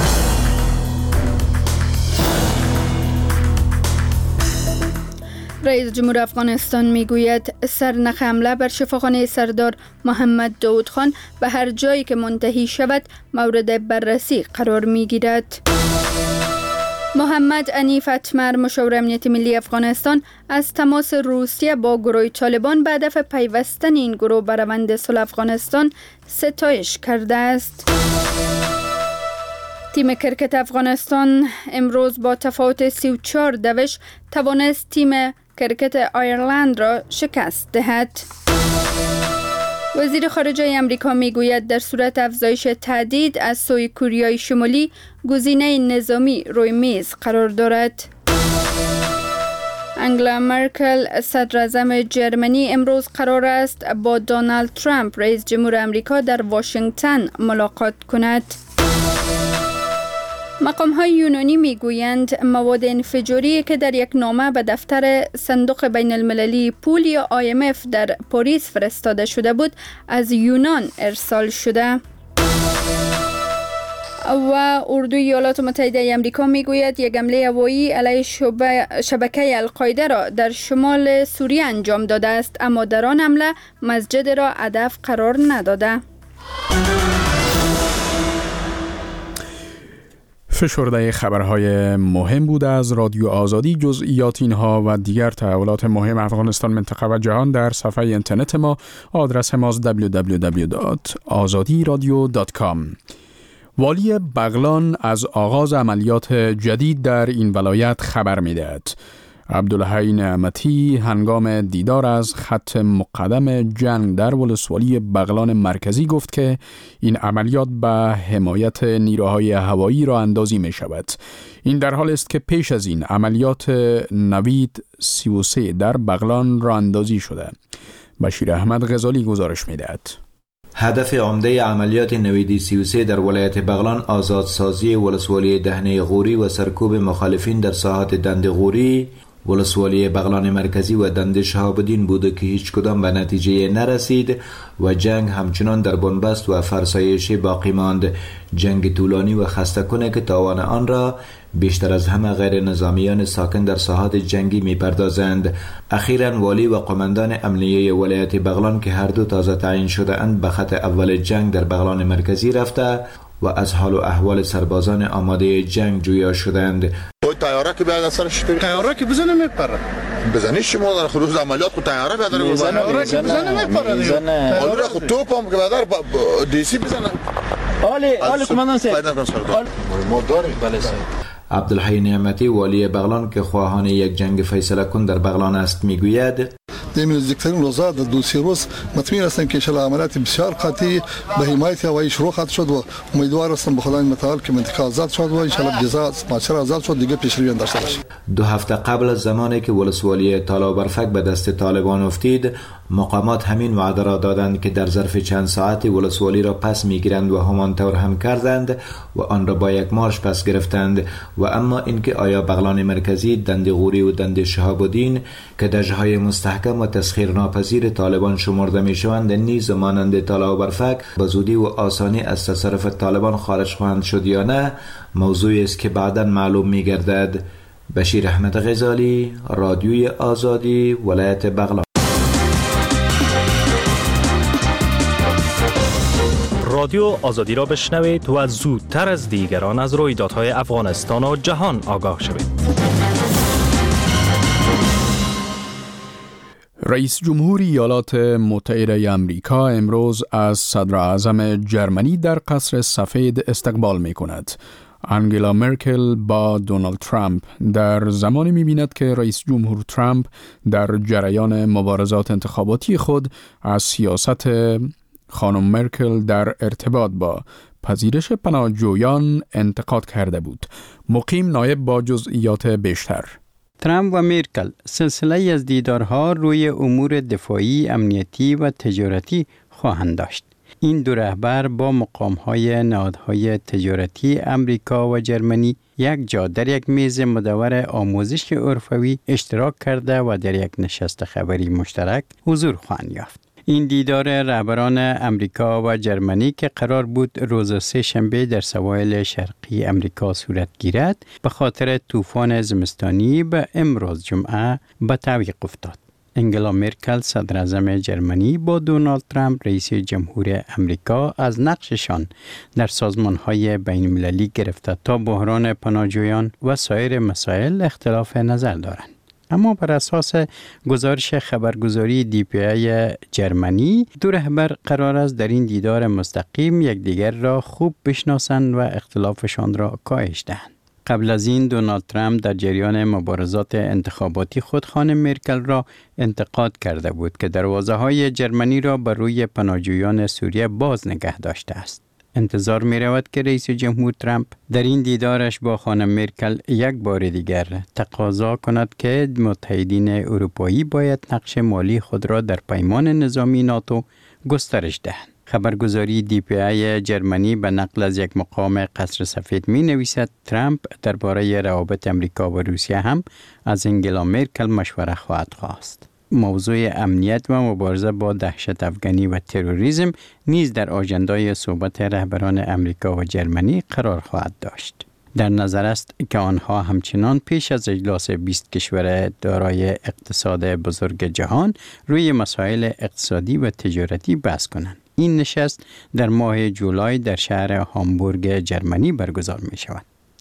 رئیس جمهور افغانستان میگوید سرنخ حمله بر شفاخانه سردار محمد داود خان به هر جایی که منتهی شود مورد بررسی قرار میگیرد. محمد عنیف اتمر مشاور امنیت ملی افغانستان از تماس روسیه با گروه طالبان به هدف پیوستن این گروه به روند صلح افغانستان ستایش کرده است. تیم کرکت افغانستان امروز با تفاوت سی و چهار دوش توانست تیم کرکت آیرلند را شکست دهد. وزیر خارجه امریکا میگوید در صورت افزایش تهدید از سوی کوریای شمالی گزینه نظامی روی میز قرار دارد. انگلا مرکل صدر اعظم جرمنی امروز قرار است با دونالد ترامپ رئیس جمهور امریکا در واشنگتن ملاقات کند. مقام‌های یونانی میگویند مواد انفجاری که در یک نامه به دفتر صندوق بین المللی پول یا آی ام اف در پاریس فرستاده شده بود از یونان ارسال شده. و اردوی ایالات متحده امریکا میگوید یک حمله هوایی علیه شبکه القاعده را در شمال سوریه انجام داده است، اما در آن حمله مسجد را هدف قرار نداده. فشرده خبرهای مهم بوده از رادیو آزادی. جزئیات اینها و دیگر تحولات مهم افغانستان، منطقه و جهان در صفحه اینترنت ما. آدرس ماست دبلیو دبلیو دبلیو دات آزادی رادیو دات کام. والی بغلان از آغاز عملیات جدید در این ولایت خبر می‌دهد. عبدالحی نعمتی هنگام دیدار از خط مقدم جنگ در ولسوالی بغلان مرکزی گفت که این عملیات به حمایت نیروهای هوایی راه اندازی می شود. این در حال است که پیش از این عملیات نوید سی و سه در بغلان راه اندازی شده. بشیر احمد غزالی گزارش می دهد. هدف عمده عملیات نویدی سی و سه در ولایت بغلان آزادسازی ولسوالی دهنه غوری و سرکوب مخالفین در ساحات دند غوری، ولسوالی بغلان مرکزی و دند شهاب الدین بوده که هیچ کدام به نتیجه نرسید و جنگ همچنان در بنبست و فرسایش باقی ماند. جنگ طولانی و خسته کنه که تاوان آن را بیشتر از همه غیر نظامیان ساکن در ساحات جنگی می پردازند. اخیراً والی و قماندان امنیه ولایت بغلان که هر دو تازه تعیین شده اند به خط اول جنگ در بغلان مرکزی رفته و از حال و احوال سربازان آماده جنگ جویا شدند. طیاره که بیاد اصلا شده طیاره که بزنه میپره بزنی شما در خروج عملیات کو طیاره بیاد میزنه که بزنه میپره حالا خود توپ هم که بعد دی سی بزنه. آلی آلی کماندان سید ما داریم. بله سید. عبدالحی نعمتی والی بغلان که خواهان یک جنگ فیصله کن در بغلان است میگوید در نزدیکترین روزها در دو سه روز مطمئن هستم که ان شاء الله عملیات بسیار قاطع به حمایت هوایی شروع خواهد شد و امیدوار هستم به خدای متعال که منطقه آزاد شد و ان شاء الله جزا ماچر آزاد شد دیگه پیشروی داشته باشه. دو هفته قبل از زمانی که ولسوالی تالا برفک به دست طالبان افتید، مقامات همین وعده را دادند که در ظرف چند ساعتی ولسوالی را پس میگیرند و همانطور هم کردند و آن را با یک مارش پس گرفتند. و اما اینکه آیا بغلان مرکزی، دند غوری و دند شهاب الدین که دژهای مستحکم و تسخیر ناپذیر طالبان شمرده میشوند نیز مانند تالا و برفک به زودی و آسانی از تصرف طالبان خارج خواهند شد یا نه، موضوعی است که بعداً معلوم میگردد. بشیر احمد غزالی، رادیوی آزادی، ولایت بغلان. رادیو آزادی را بشنوید و زودتر از دیگران از رویدادهای افغانستان و جهان آگاه شوید. رئیس جمهور ایالات متحده آمریکا امروز از صدر اعظم جرمنی در قصر سفید استقبال می کند. انگلا مرکل با دونالد ترامپ در زمانی می‌بیند که رئیس جمهور ترامپ در جریان مبارزات انتخاباتی خود از سیاست خانم مرکل در ارتباط با پذیرش پناهجویان انتقاد کرده بود. مقیم نایب با جزئیات بیشتر. ترامپ و مرکل سلسله از دیدارها روی امور دفاعی، امنیتی و تجارتی خواهند داشت. این دو رهبر با مقام‌های نهادهای تجارتی امریکا و جرمنی یک جا در یک میز مدور آموزش عرفوی اشتراک کرده و در یک نشست خبری مشترک حضور خواهند یافت. این دیدار رهبران امریکا و جرمنی که قرار بود روز سه شنبه در سواحل شرقی امریکا صورت گیرد، به خاطر طوفان زمستانی به امروز جمعه به تعویق افتاد. انگلا مرکل صدر اعظم جرمنی با دونالد ترامپ رئیس جمهور امریکا از نقششان در سازمان‌های بین‌المللی گرفته تا بحران پناهجویان و سایر مسائل اختلاف نظر دارند. اما بر اساس گزارش خبرگزاری دی پی ای جرمنی، دو رهبر قرار است در این دیدار مستقیم یکدیگر را خوب بشناسند و اختلافشان را کاهش دهند. قبل از این دونالد ترامپ در جریان مبارزات انتخاباتی خود خانم مرکل را انتقاد کرده بود که دروازه‌های جرمنی را بر روی پناهجویان سوریه باز نگه داشته است. انتظار می رود که رئیس جمهور ترامپ در این دیدارش با خانم مرکل یک بار دیگر تقاضا کند که متحدین اروپایی باید نقش مالی خود را در پیمان نظامی ناتو گسترش دهند. خبرگزاری دی پی ای جرمنی به نقل از یک مقام قصر سفید می نویسد ترامپ درباره روابط امریکا و روسیه هم از انگلا مرکل مشوره خواهد خواست. موضوع امنیت و مبارزه با دهشت افغانی و تروریسم نیز در آژندای صحبت رهبران امریکا و جرمنی قرار خواهد داشت. در نظر است که آنها همچنان پیش از اجلاس بیست کشور دارای اقتصاد بزرگ جهان روی مسائل اقتصادی و تجارتی بحث کنند. این نشست در ماه جولای در شهر هامبورگ جرمنی برگزار می شود.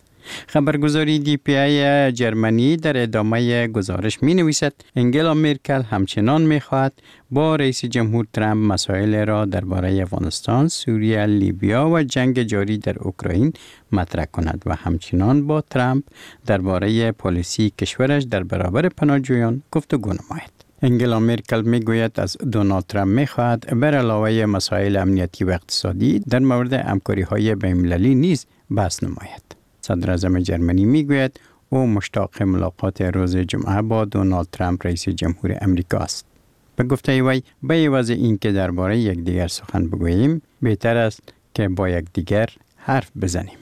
خبرگزاری دی پی ای جرمنی در ادامه گزارش می نویسد انگلا مرکل همچنان می خواهد با رئیس جمهور ترامپ مسائل را درباره افغانستان، سوریه، لیبیا و جنگ جاری در اوکراین مطرح کند و همچنان با ترامپ درباره پالیسی کشورش در برابر پناهجویان گفتگو نماید. انگلا مرکل می گوید از دونالد ترامپ می خواهد بر علاوه مسائل امنیتی و اقتصادی در مورد همکاری های بین‌المللی نیز بحث نماید. صدر اعظم جرمنی می گوید او مشتاق ملاقات روز جمعه با دونالد ترامپ رئیس جمهور امریکا است. به گفته وی به عوض این که درباره یکدیگر سخن بگوییم، بهتر است که با یکدیگر حرف بزنیم.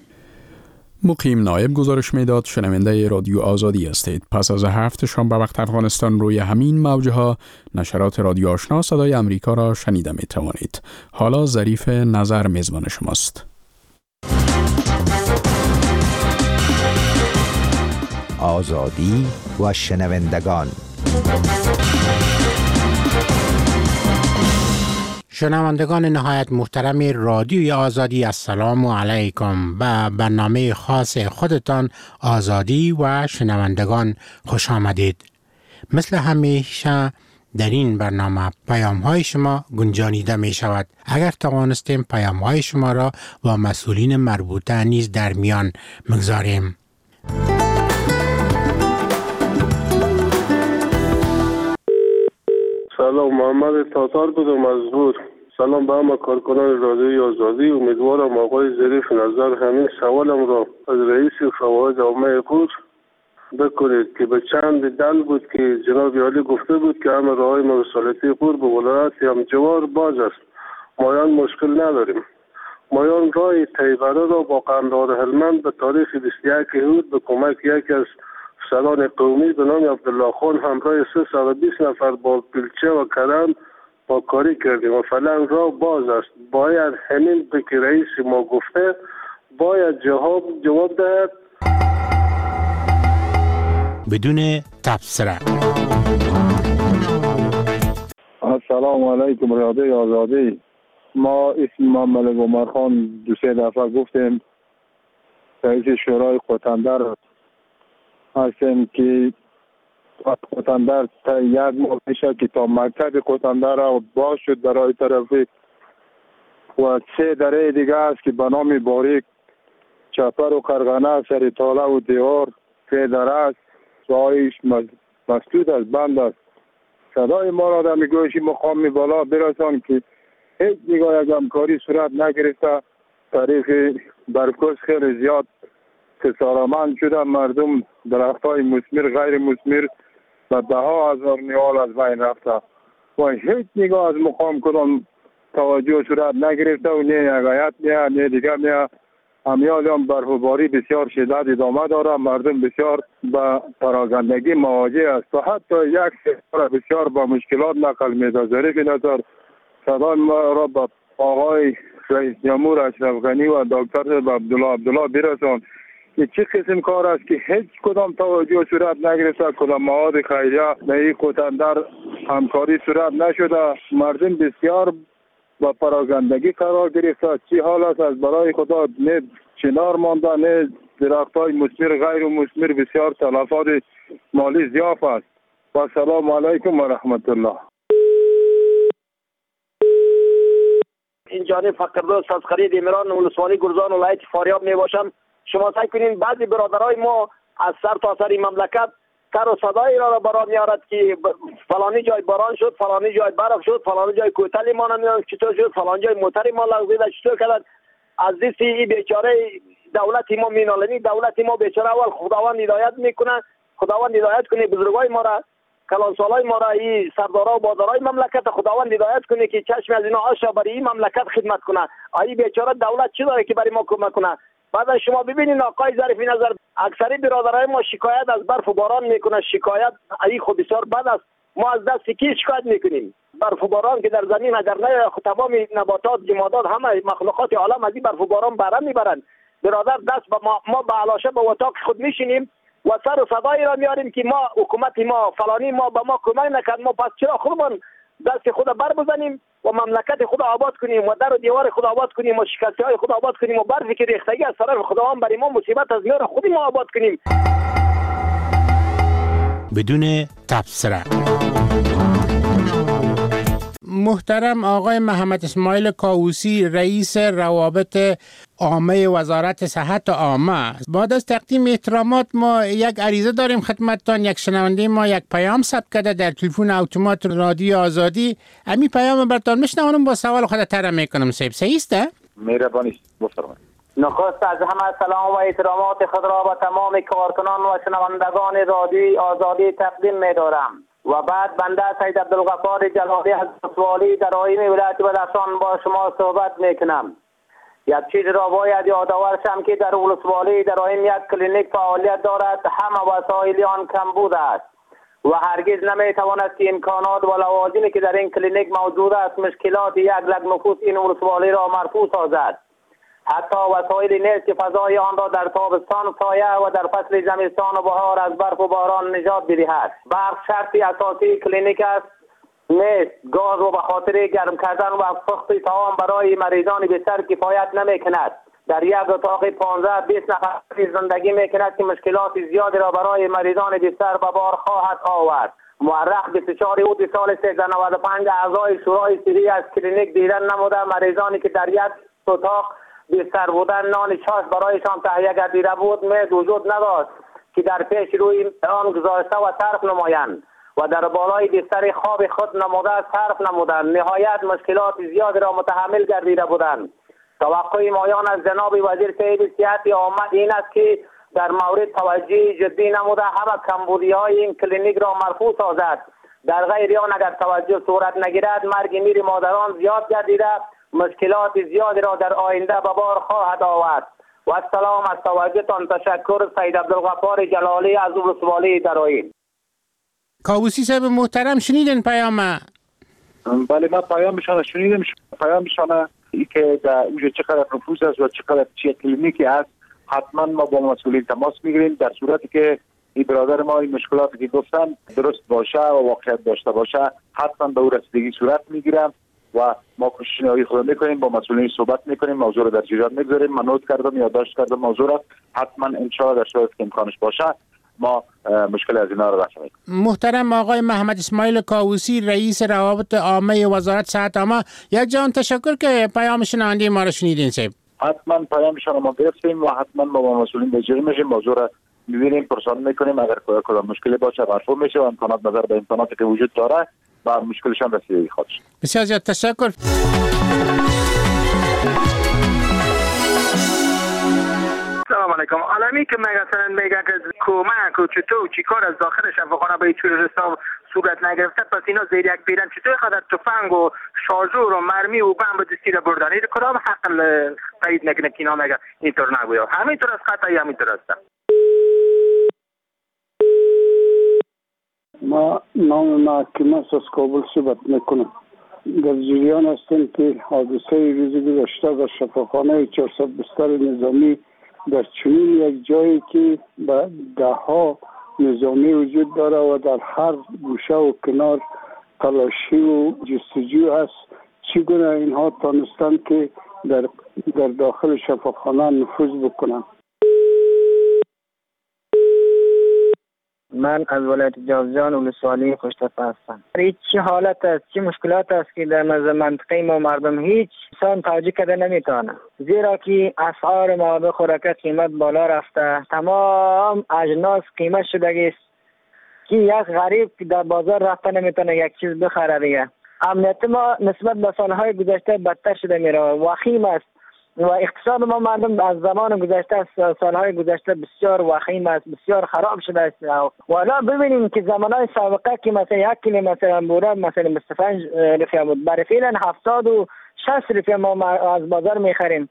مقیم نایب گزارش میداد. شنونده رادیو آزادی هستید. پس از هفت شام به وقت افغانستان روی همین موجه ها نشرات رادیو آشنا صدای امریکا را شنیده می توانید. حالا ظریف نظر میزبان شماست. آزادی و شنوندگان. شنوندگان نهایت محترم رادیوی آزادی، السلام علیکم. به برنامه خاص خودتان آزادی و شنوندگان خوش آمدید. مثل همیشه در این برنامه پیام های شما گنجانیده می شود. اگر توانستیم پیام های شما را با مسئولین مربوطه نیز در میان مگذاریم. سلام، محمد تاتار بودم از بود. سلام به همه کارکنان رادیوی آزادی. امیدوارم آقای ظریف نظر همین سوالم را از رئیس فواید عامه بود بکنید که به چند دل بود که جناب عالی گفته بود که همه راههای مرسالتی خود به ولایت همجوار باز است. مایان مشکل نداریم. مایان راه تیغره را با قندهار هلمند به تاریخ بیست و یک اود به کمک یکی از افسران قومی به نام عبدالله خان همراه سیصد و بیست نفر با پیلچه و کرم با کاری کردیم و فعلا راه باز است. باید همین به که رئیس ما گفته باید جواب جواب دهد بدون تبصره. السلام علیکم رادیو آزادی. ما اسم ما ملک عمر خان دو سه دفعه گفتیم رئیس شورای قوتندر هستیم که قوتندر تا یک ماه میشه که تا مکتب قوتندر را باز شد برای ترافیک و سه دره دیگه است که به نام باریک چپر و قرغنه سر تاله و دیوار پیدر است سایش مسدود است بند است. صدای ما را در میگویشی مقام بالا برسان که هیچ نگاه یک همکاری صورت نگرفته. طریق برکس خیلی زیاد خسارمند شده. مردم درخت های مثمر غیر مثمر و ده ها هزار نیال از بین رفته و هیچ نگاه از مقام کدام توجه صورت نگرفته و نه یک هیئت نه نه دیگر نه. امیال هم برفباری بسیار شدت ادامه داره. مردم بسیار به پراگندگی مواجه است و حتی یک سفر بسیار با مشکلات نقل میده. ظریف نظر صدای ما را به آقای رئیس جمهور اشرف غنی و دکتر عبدالله عبدالله برسان که چه قسم کار است که هیچ کدام توجه صورت نگرفته. کدام مواد خیریه نه قوتندر همکاری صورت نشده. مردم بسیار با پراگندگی قرار گرفته. چی حال است از برای خدا نه چنار مانده نه درخت های مثمر غیر مثمر بسیار تلفات مالی زیاد است. و سلام علیکم و رحمت الله. این جانب فقردوست از خرید امیران ولسوالی گرزان ولایت فاریاب می باشم. شما سعی کنین بعضی برادرای ما از سر تا سر مملکت سر و صدایی را برام میارد که فلانی جای باران شد، فلانی جای برف شد، فلانی جای کوتالی ما نمیدونم چطور شد، فلان جای موتری ما لغزید چطور کردن. از دست این بیچاره دولت ما مینالنی. دولت ما بیچاره اول خداوند هدایت میکنه، خداوند هدایت کنه بزرگای ما را، کلانسالای ما را، این سردارا و بازارای مملکت خداوند هدایت کنه که چشم از اینا آشا برای این مملکت خدمت کنه. این بیچاره دولت چی داره که برای ما کمک کنه؟ بعد شما ببینید آقای ظریف نظر اکثری برادرای ما شکایت از برف و باران میکنه. شکایت این خود بسیار بد است. ما از دست کی شکایت میکنیم؟ برف و باران که در زمین اگر نه تمام نباتات جمادات همه مخلوقات عالم از این برف و باران بهره میبرند. برادر دست با ما, ما به علاشه به اتاق خود میشینیم و سر و صدایی را میاریم که ما حکومت ما فلانی ما به ما کمک نکرد. ما پس چرا خودمون دست خود بر بزنیم و مملکت خود آباد کنیم و در و دیوار خود آباد کنیم و شکسته های خود آباد کنیم و برفی که ریختگی از طرف خداوند برای ما مصیبت از میاره خودی ما آباد کنیم بدون تبصره. محترم آقای محمد اسماعیل کاووسی رئیس روابط عامه وزارت صحت عامه، بعد از تقدیم احترامات ما یک عریضه داریم خدمتتان. یک شنونده ما یک پیام ثبت کرده در تلفن اتومات رادیو آزادی. امی پیام براتون میشنوم با سوال خود طرح میکنم. صاحب صحیح است؟ مهربانی بفرمایید. نخست از همه سلام و احترامات خود را به تمام کارکنان و شنوندگان رادیو آزادی تقدیم می‌دارم و بعد بنده سید عبدالغفار جلالی از ولسوالی در آیین ولایت بدخشان با شما صحبت میکنم. یک چیز را باید یادآور شم که در ولسوالی در آیین یک کلینیک فعالیت دارد. همه وسایل آن کمبود است و هرگز نمیتواند که امکانات و لوازمی که در این کلینیک موجود است مشکلات یک لگ نفوس این ولسوالی را مرفوع سازد. حتی وسایلی نیست که فضای آن را در تابستان سایه و در فصل زمستان و بهار از برف و باران نجات بدهد. برق شرطی اساسی کلینیک است نیست. گاز و به خاطر گرم کردن و پخت طعام برای مریضان بستر کفایت نمی کند. در یک اتاق پانزده بیست نفر زندگی می کند که مشکلات زیادی را برای مریضان بستر به بار خواهد آورد. مورخ بیست و چهار اوت سال سیزده نود و پنج اعضای شورای سری از کلینیک دیدن نموده. مریضانی که در یک اتاق بستر بودن نان چاش برایشان تهیه گردیده بود میز وجود نداشت که در پیش روی آن گذاشته و صرف نمایند و در بالای بستر خواب خود نموده صرف نمودند. نهایت مشکلات زیادی را متحمل گردیده بودند. توقع مایان از جناب وزیر صحت صحت عامه این است که در مورد توجه جدی نموده همه کمبودی های این کلینیک را مرفوع سازد. در غیر آن اگر توجه صورت نگیرد مرگ میر مادران زیاد گردیده مشکلات زیادی را در آینده به بار خواهد آورد. و السلام از توجهتان. تشکر. سید عبدالغفار جلالی از ولسوالی درآیین. کاووسی صاحب محترم شنیدین پیام؟ بله من پیامشان شنیدم. پیامشان ای که در اونجا چقدر نفوذ است و چقدر چه کلینیکی است حتما ما با مسئولین تماس میگیریم. در صورتی که این برادر ما این مشکلاتی که گفتن درست باشه و واقعیت داشته باشه حتما به او رسیدگی صورت میگیرم و ما کوشش نهایی خود میکنیم، با مسئولین صحبت میکنیم، موضوع رو در جریان میگذاریم. من نوت کردم یادداشت کردم موضوع را. حتما ان شاء الله در صورتی که امکانش باشه ما مشکل از اینا رو رفع میکنیم. محترم آقای محمد اسماعیل کاووسی رئیس روابط عامه وزارت صحت عامه، یک جان تشکر که پیام شنونده ما را شنیدین. صاحب حتما پیامشان ما برسیم و حتما ما با مسئولین بجری میشیم، موضوع را میبینیم، پرسان میکنیم. اگر کدام مشکلی باشه مرفوع میشه و امکانات نظر به امکاناتی که وجود داره با مشکلشان رسیدگی خواهد شد. بسیار زیاد تشکر. سلام علیکم. عالمی که میگه مثلا میگه که کمک و چطور چیکار از داخل شفاخانه به تروریستا صورت نگرفته، پس اینا زیر یک بیرن چطور خاطر تفنگ و شارژور و مرمی و بمب به دستی را بردن؟ این کدام حق تایید نکنه که اینا میگه اینطور نگویا؟ همینطور است، خطایی همینطور است. ما نام محکمه از کابل صحبت میکنم. در جریان هستیم که حادثه روز گذشته در شفاخانه چهارصد بستر نظامی در چنین یک جایی که به ده ها نظامی وجود داره و در هر گوشه و کنار تلاشی و جستجو هست، چگونه اینها تانستند که در در داخل شفاخانه نفوذ بکنند؟ من از ولایت جوزجان ولسوالی خوشتفه هستم. هیچ چی حالت است، چی مشکلات است که در منطقه ما مردم هیچ انسان توجه کرده نمیتونه، زیرا که اسعار مواد خوراکی قیمت بالا رفته، تمام اجناس قیمت شده است که یک غریب که در بازار رفته نمیتونه یک چیز بخره دیگه. امنیت ما نسبت به سالهای گذشته بدتر شده میره، وخیم است و اقتصاد ما مردم از زمان گذشته، سالهای گذشته بسیار وخیم است، بسیار خراب شده است. و الان ببینیم که زمانهای سابقه که مثلا یک کیلو مثلا بوره مثلا بیست و پنج روپیه بود، برای فعلا هفتاد و شصت روپیه ما از بازار میخریم.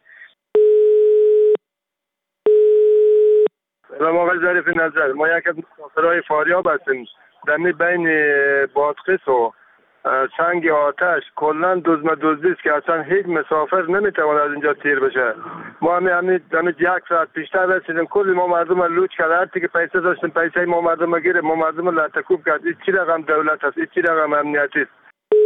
سلام آقای ظریف نظر، ما یک از مسافرهای فاریاب هستیم. در بین بادقس و سنگ آتش کلا دزمه دزدی است که اصلا هیچ مسافر نمیتواند از اینجا تیر بشه. ما همین همین همین یک ساعت پیشتر رسیدیم، کلی ما مردم رو لوچ کرد، هر که پیسه داشتیم پیسه ما مردم رو گیره، ما مردم رو لطکوب کرد. این چی رقم دولت است؟ این چی رقم امنیتی است؟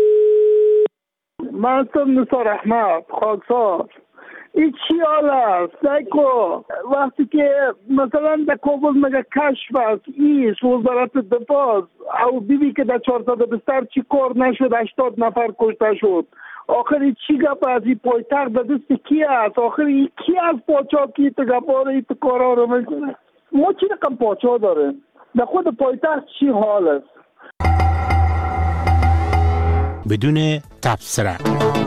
من هستم نثار احمد خاکسار. این چی حال است؟ دیکو وقتی که مثلا در کابل مگه کشف است، ایش وزارت دفاع او بیبی که در چهارصد بستر چی کار نشد، هشتاد نفر کشته شد. آخری چی گپ از این پایتخت در دست کی است؟ آخری کی از پاچا کی تگپار این کارا رو میکنه؟ ما چی رقم پاچا داریم؟ در خود پایتخت چی حال است؟ بدون تبصره.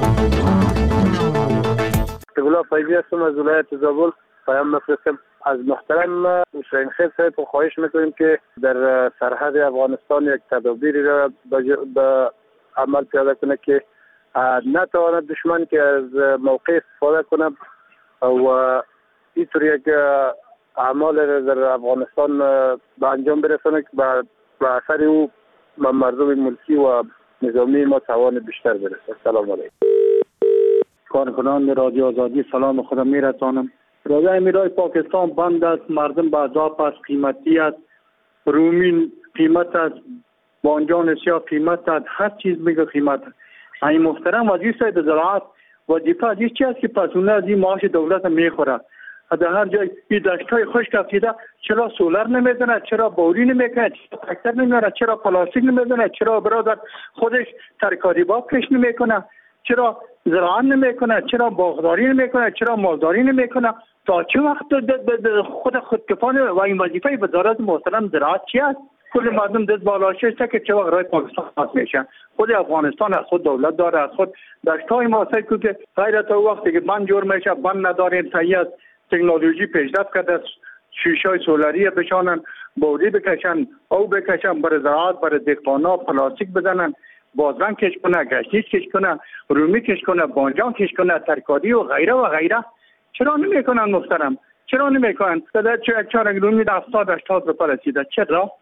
استقلال فیضی هستم از ولایت زابل. پیام مفرستم از محترم حسین خیل صاحب خواهش میکنیم که در سرحد افغانستان یک تدابیری را به عمل پیاده کنه که نتواند دشمن که از موقع استفاده کنه و اینطور یک اعمال را در افغانستان به انجام برسانه که به اثر او مردم ملکی و نظامی ما توان بیشتر برسه. سلام علیکم. کارکنان رادیو آزادی سلام خودم میرسانم. رادیو امیرای پاکستان بند است، مردم به عذاب است، قیمتی است، رومین قیمت است، بانجان سیاه قیمت است، هر چیز میگه قیمت است. این محترم وزیر صاحب زراعت وظیفه از چی است که پسونه از این معاش دولت میخوره؟ در هر جای این دشتای خشک افتیده، چرا سولر نمیزنه؟ چرا بوری نمیکنه؟ چرا تراکتور نمیاره؟ چرا پلاستیک نمیزنه؟ چرا برادر خودش ترکاری با کش نمیکنه؟ چرا زراعت نمیکنه؟ چرا باغداری نمیکنه؟ چرا مالداری نمیکنه؟ تا چه وقت خود خودکفانه و این وظیفه وزارت محترم زراعت چی است؟ کل مردم دست بالا شده که چه وقت رای پاکستان خاص میشن. خود افغانستان از خود دولت داره، از خود دشتای ما سعی کنه که غیر تا وقتی که بند جور میشه، بند نداریم، صحیح است، تکنولوژی پیشرفت کرده، شیشه‌های سولری بشانن، بوری بکشن، او بکشن، برای زراعت، برای دهقانا پلاستیک بزنن، بازرنگ کش کنه، گشنیج کش کنه، رومی کش کنه، بانجان کش کنه، ترکاری و غیره و غیره. چرا نمیکنن محترم؟ چرا نمیکنن؟ در چه چهار رومی در هفتاد هشتاد روپیه رسیده، چرا؟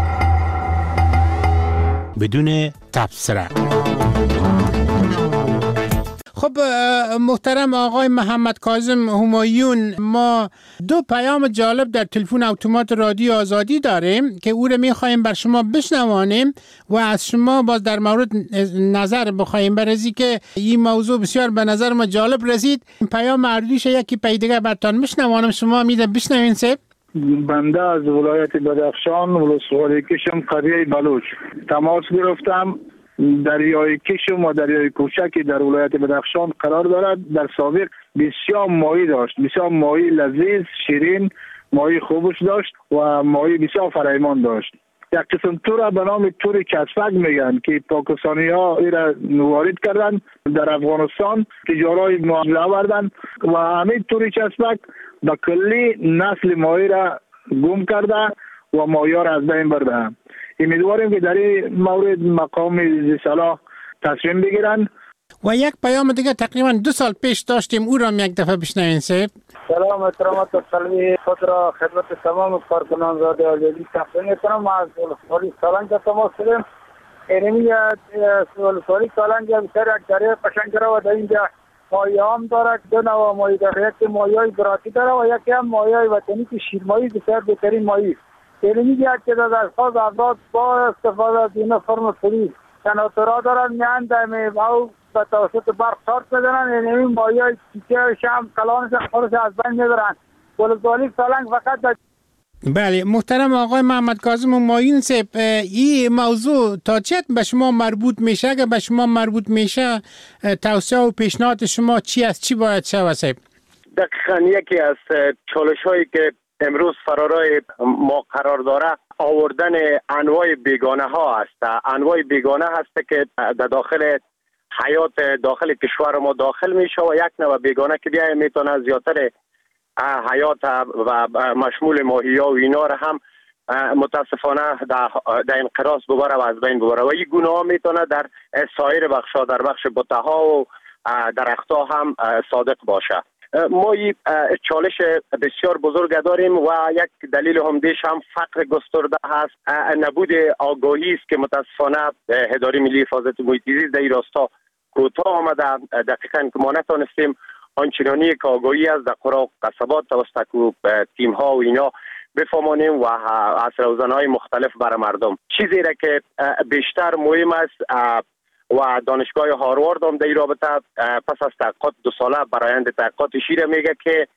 بدون تبصره. خب محترم آقای محمد کاظم همایون، ما دو پیام جالب در تلفن اتومات رادیو آزادی داریم که او رو میخوایم بر شما بشنوانیم و از شما باز در مورد نظر بخوایم برازی که این موضوع بسیار به نظر ما جالب رسید. پیام اردوش یکی پیدگه برتان میشنوانم، شما میده بشنوین سب. بنده از ولایت بدخشان ولسوالی کشم قریه بلوچ تماس گرفتم دریای کشم و دریای کوچکی در ولایت بدخشان قرار دارد. در سابق بسیار ماهی داشت، بسیار ماهی لذیذ، شیرین، ماهی خوبش داشت و ماهی بسیار فرایمان داشت. یک قسم تور به نام تور کسفک میگن که پاکستانی ها این را وارد کردن در افغانستان، تجارای معامله آوردن و همین تور کسفک به کلی نسل ماهی را گم کرده و ماهی ها را از بین برده. امیدواریم که در این مورد مقام زیصلاح تصمیم بگیرن. و یک پیام دیگه تقریبا دو سال پیش داشتیم، او را یک دفعه بشنوین صاحب. سلام احترامات و قلبی خود را خدمت تمام کارکنان رادیو آزادی تقدیم می‌کنم. از ولسوالی سالنگ تماس شدیم. اینمی ولسوالی سالنگ بسیار یک دریای قشنگ را و در اینجا ماهی هم دارد. دو نوع ماهی دارد، یک ماهی‌های براتی دارد و یکی هم ماهی‌های وطنی که شیرماهی بسیار بهترین ماهی. اینمی یک که از اشخاص افراد با استفاده از این فرم فری سناتورا دارن میان دمی او به توسط برق شارت بدنن. اینمی ماهی های چیچه شم کلانش خورش از بین میبرن. ولسوالی سالنگ فقط در بله محترم آقای محمد کاظم مایین صاحب، این موضوع تا چه به شما مربوط میشه؟ اگه به شما مربوط میشه توصیه و پیشنهاد شما چی است؟ چی باید شود صاحب؟ دقیقاً یکی از چالش هایی که امروز فرارای ما قرار داره آوردن انواع بیگانه ها است. انواع بیگانه هست که در داخل حیات داخل کشور ما داخل میشه و یک نوع بیگانه که بیای میتونه زیادتر حیات و مشمول ماهی ها و اینا را هم متاسفانه در انقراض ببره و از بین ببره و این گونه ها میتونه در سایر بخش ها، در بخش بوته ها و درخت ها هم صادق باشه. ما این چالش بسیار بزرگ داریم و یک دلیل هم دیش هم فقر گسترده هست، نبود آگاهی است که متاسفانه اداره ملی حفاظت محیط زیست در این راستا کوتاه آمده. دقیقاً که ما نتونستیم آنچنانی که آگاهی از در قرى و قصبات توسط تیم ها و اینا بفهمانیم و از روزنهای مختلف برای مردم. چیزی را که بیشتر مهم است و دانشگاه هاروارد هم در این رابطه پس از تحقیقات دو ساله برآیند تحقیقات شیره میگه که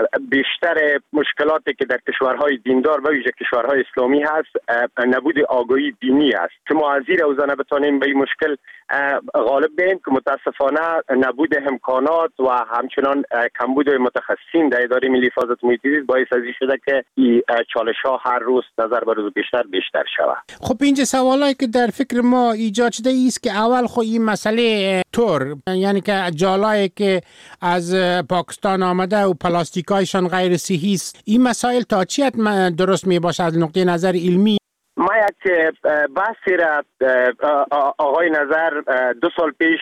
بیشتر مشکلاتی که در کشورهای دیندار و ویژه کشورهای اسلامی هست نبود آگاهی دینی است که ما از این روزانه بتانیم به این مشکل غالب بیم که متاسفانه نبود امکانات و همچنان کمبود متخصصین در اداره ملی حفاظت محیط زیست باعث از این شده که این چالش ها هر روز نظر به روز بیشتر بیشتر شود. خب اینجا سوالایی که در فکر ما ایجاد شده است که اول خو این مسئله تور، یعنی که جالایی که از پاکستان آمده و پلاستیکایشان غیر صحی است، این مسائل تا چی حد درست می باشه از نقطه نظر علمی؟ ما یک بحثی را آقای نظر دو سال پیش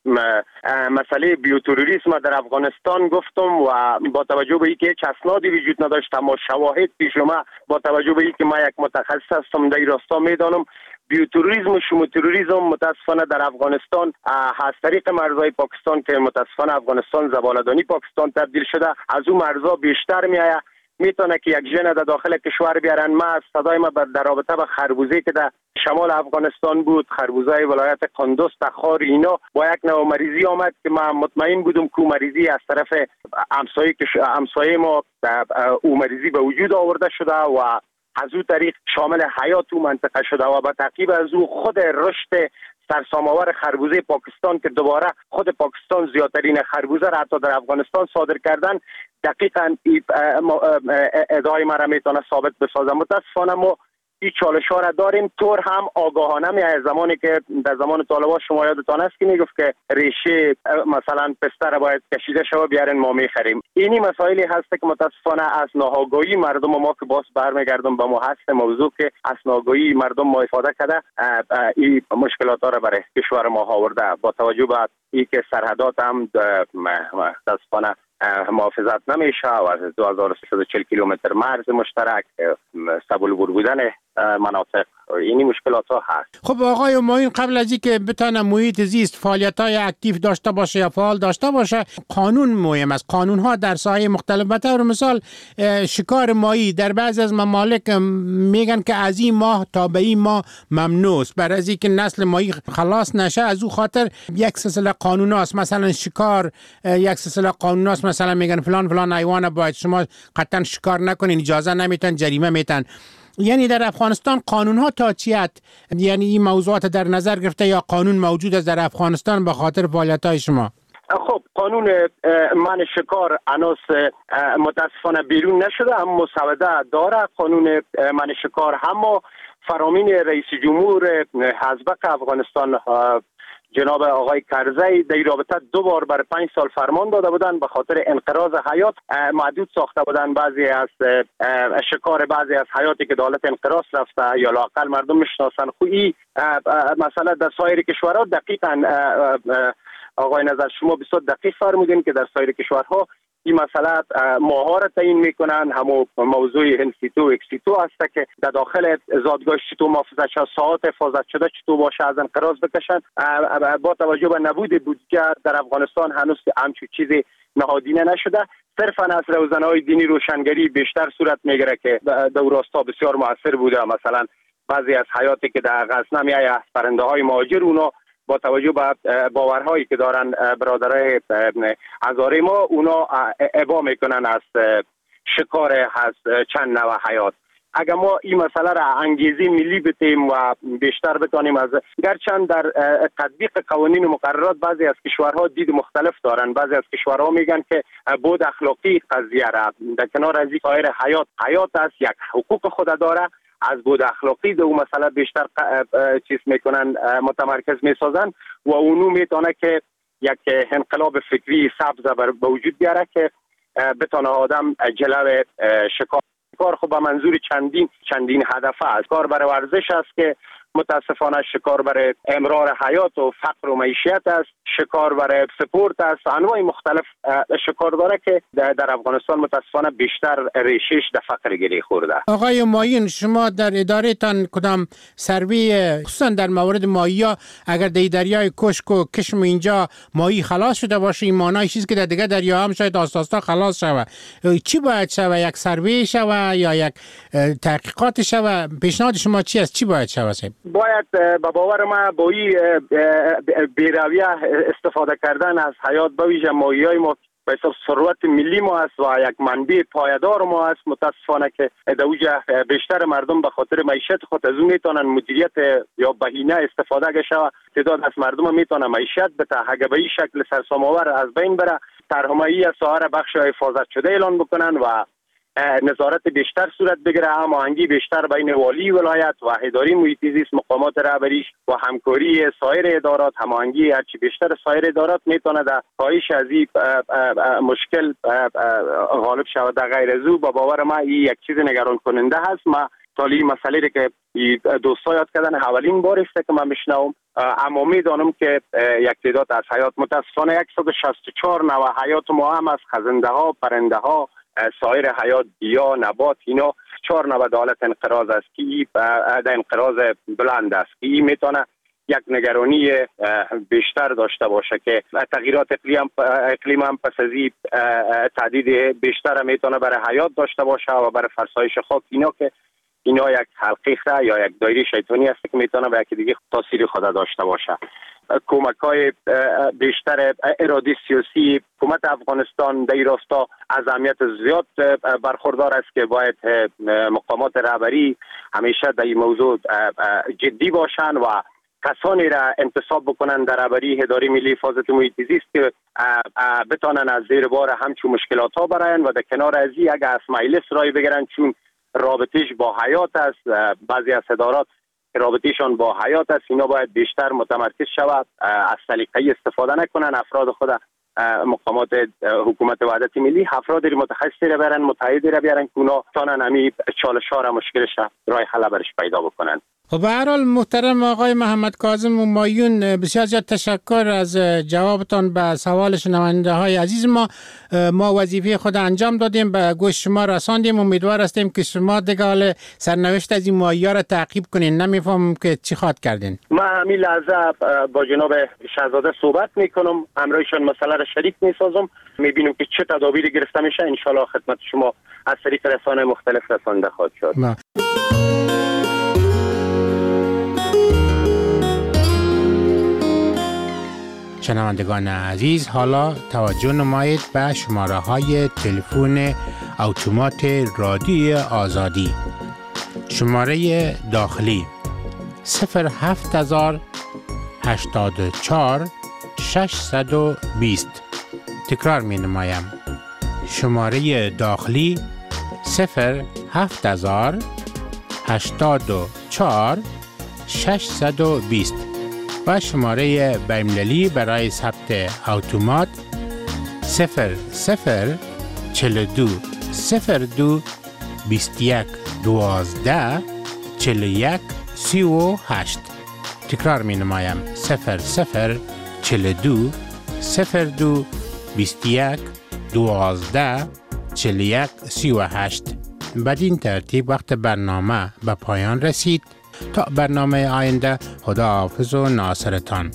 مسئله بیوتروریسم در افغانستان گفتم و با توجه به اینکه هیچ اسنادی وجود نداشت اما شواهد پیش ما با توجه به اینکه ما یک متخصص هستم در این راستا میدانم بیوتروریسم و شوم تروریسم متاسفانه در افغانستان از طریق مرزهای پاکستان که متاسفانه افغانستان زباله‌دانی پاکستان تبدیل شده از اون مرزها بیشتر میآید. میتونه که یک ژن در داخل کشور بیارن. ما از صدای ما در رابطه با خربوزه که در شمال افغانستان بود، خربوزه ولایت قندوز، تخار، اینا با یک نوع مریضی آمد که من مطمئن بودم که مریضی از طرف همسایه همسایه ما او مریضی به وجود آورده شده و از او طریق شامل حیات او منطقه شده و به تعقیب از او خود رشد سرسام‌آور خربوزه پاکستان که دوباره خود پاکستان زیادترین خربوزه را حتی در افغانستان صادر کردن دقیقاً ادعای ما را میتونه ثابت بسازه. متاسفانه ما این چالش ها را داریم. طور هم آگاهانه میاد زمانی که در زمان طالبان شما یادتان است که میگفت که ریشه مثلا پسته را باید کشیده شود بیارن ما میخریم. اینی مسائلی هست که متاسفانه از ناآگاهی مردم ما که باز برمیگردم به ما هست موضوع که از ناآگاهی مردم ما استفاده کرده این مشکلات را برای کشور ما آورده با توجه به اینکه سرحدات هم متاسفانه محافظت نمیشه و از دو هزار و سیصد و چهل کیلومتر مرز مشترک سبولبور بودن مناطق اینی مشکلات ها هست. خب آقای معین قبل از اینکه بتونه محیط زیست فعالیت های اکتیو داشته باشه یا فعال داشته باشه قانون مهم است. قانون ها در ساحه مختلف به طور مثال شکار ماهی در بعضی از ممالک میگن که از این ماه تا به این ماه ممنوع است برای از اینکه نسل ماهی خلاص نشه. از او خاطر یک سلسله قانون است، مثلا شکار یک سلسله قانون است، مثلا میگن فلان فلان حیوان باید شما قطعا شکار نکنین، اجازه نمیتن، جریمه میتن. یعنی در افغانستان قانون ها تا چی است؟ یعنی این موضوعات در نظر گرفته یا قانون موجود است در افغانستان به خاطر فعالیت های شما؟ خب قانون من شکار هنوز متاسفانه بیرون نشده، اما مسوده داره قانون من شکار. اما فرامین رئیس جمهور حزب افغانستان جناب آقای کرزی در رابطه دو بار برای پنج سال فرمان داده بودند به خاطر انقراض حیات محدود ساخته بودند بعضی از شکار بعضی از حیاتی که دولت انقراض رفته یا لااقل مردم میشناسن. خو این مثلا در سایر کشورها دقیقاً آقای نظر شما بسیار دقیق فرمودین که در سایر کشورها این مسئله ماها را تعیین میکنن. همون موضوع انسیتو و اکسیتو هست که در داخل زادگاه چطور محافظت شده، ساعات حفاظت شده چطور باشه از انقراض بکشن. با توجه به نبود بودجه در افغانستان هنوز همچون چیزی نهادینه نشده. صرفا از روزنه‌های دینی روشنگری بیشتر صورت میگیره که در راستا بسیار موثر بوده. مثلا بعضی از حیاتی که در غزنه میایه از پرنده های مهاجر، اونا با توجه به باورهایی که دارن برادرای هزاره ما، اونا ابا میکنن از شکار از چند نوع حیات. اگر ما این مسئله را انگیزه ملی بتیم و بیشتر بتانیم از گرچند در تطبیق قوانین و مقررات بعضی از کشورها دید مختلف دارن. بعضی از کشورها میگن که بود اخلاقی قضیه را در کنار از این سایر حیات حیات است، یک حقوق خود داره، از بود اخلاقی دو مسئله بیشتر چیز میکنن متمرکز میسازن و اونو میتونه که یک انقلاب فکری سبز بر وجود بیاره که بتونه آدم جلو شکار کار خب به منظور چندین چندین هدف است. کار برای ورزش است که متاسفانه شکار برای امرار حیات و فقر و معیشت است، شکار برای سپورت است، انواع مختلف شکار داره که در افغانستان متاسفانه بیشتر ریشش در فقر گیری خورده. آقای مایین، شما در اداره تان کدام سروی خصوصا در مورد ماهی‌ها اگر در دریای کشک و کشم اینجا ماهی خلاص شده باشه، این معنی چیزی که در دیگه دریا هم شاید آستاستا خلاص شود، چی باید شود؟ یک سروی شود یا یک تحقیقات شود؟ پیشنهاد شما چی است؟ چی باید شود؟ باید به باور ما با این بی‌رویه استفاده کردن از حیات به ویژه ماهی‌های ما به حساب ثروت ملی ما است و یک منبع پایدار ما است. متاسفانه که در اوجه بیشتر مردم به خاطر معیشت خود از اون میتونن مدیریت یا بهینه استفاده گشه. تعداد از مردم میتونه معیشت بته اگه به این شکل سرسام‌آور از بین بره، طرح‌های سایر بخش حفاظت شده اعلان بکنن و نظارت بیشتر صورت بگیره، هماهنگی بیشتر بین والی ولایت و اداره محیط زیست، مقامات رهبریش و همکاری سایر ادارات، هماهنگی هرچی بیشتر سایر ادارات میتونه در کاهش از این مشکل غالب شود. در غیر از او با باور ما این یک چیز نگران کننده هست. ما تالی مسئله که دوستا یاد کردن اولین بار است که من میشنوم، اما میدانم که یک تعداد از حیات متاسفانه صد و شصت و چهار نوع حیات ما هم از خزنده ها، پرنده ها، سایر حیات، گیا، نبات، اینا چهار نوع دولت انقراض است که در انقراض بلند است که این میتونه یک نگرانی بیشتر داشته باشه که تغییرات اقلیم اقلیم هم پس از این تهدید بیشتر میتونه برای حیات داشته باشه و برای فرسایش خاک. اینا که اینا یک حلقه یا یک دایره شیطانی است که میتونه به یک دیگه تاثیر خود داشته باشه. کمک های بیشتر اراده سیاسی حکومت افغانستان در این راستا از اهمیت زیاد برخوردار است که باید مقامات رهبری همیشه در این موضوع جدی باشند و کسانی را انتصاب بکنن در رهبری اداره ملی حفاظت محیط زیست که بتانن از زیر بار همچون مشکلات ها براین و در کنار از این اگر از مجلس رای بگیرن، چون رابطش با حیات است، بعضی از ادارات رابطهشان با حیات است، اینا باید بیشتر متمرکز شود، از سلیقه‌ای استفاده نکنن، افراد خود مقامات حکومت وحدت ملی افراد متخصصی را بیارن، متحدی را بیارن که اونا تانن همی چالش‌ها را مشکلش رای حل برش پیدا بکنن. خب به هر حال محترم آقای محمد کاظم همایون، بسیار زیاد تشکر از جوابتان به سوال شنونده های عزیز ما. ما وظیفه خود انجام دادیم، به گوش شما رساندیم. امیدوار هستیم که شما دیگه حال سرنوشت از این ماهی‌ها را تعقیب کنین. نمیفهمم که چی خواد کردین. ما همین لحظه با جناب شهزاده صحبت میکنم، همراهشان مسئله را شریک میسازم، میبینیم که چه تدابیری گرفته میشه. ان شاء الله خدمت شما از طریق رسانه مختلف رسانده خواهد شد. ما. شنوندگان عزیز، حالا توجه نمایید به شماره های تلفن اتومات رادیوی آزادی شماره داخلی صفر هفت هزار هشتاد و چهار ششصد و بیست. تکرار می نمایم. شماره داخلی صفر هفت هزار هشتاد و چهار ششصد و بیست و شماره بین‌المللی برای ثبت اتومات صفر صفر چهل و دو صفر دو بیست و یک دوازده چهل و یک سی و هشت. تکرار می نمایم. صفر صفر چهل و دو صفر دو بیست و یک دوازده چهل و یک سی و هشت. بدین ترتیب وقت برنامه به پایان رسید. تا برنامه آینده، خداحافظ و ناصرتان.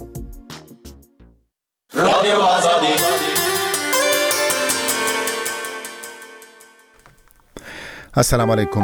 رادیو آزادی. السلام علیکم.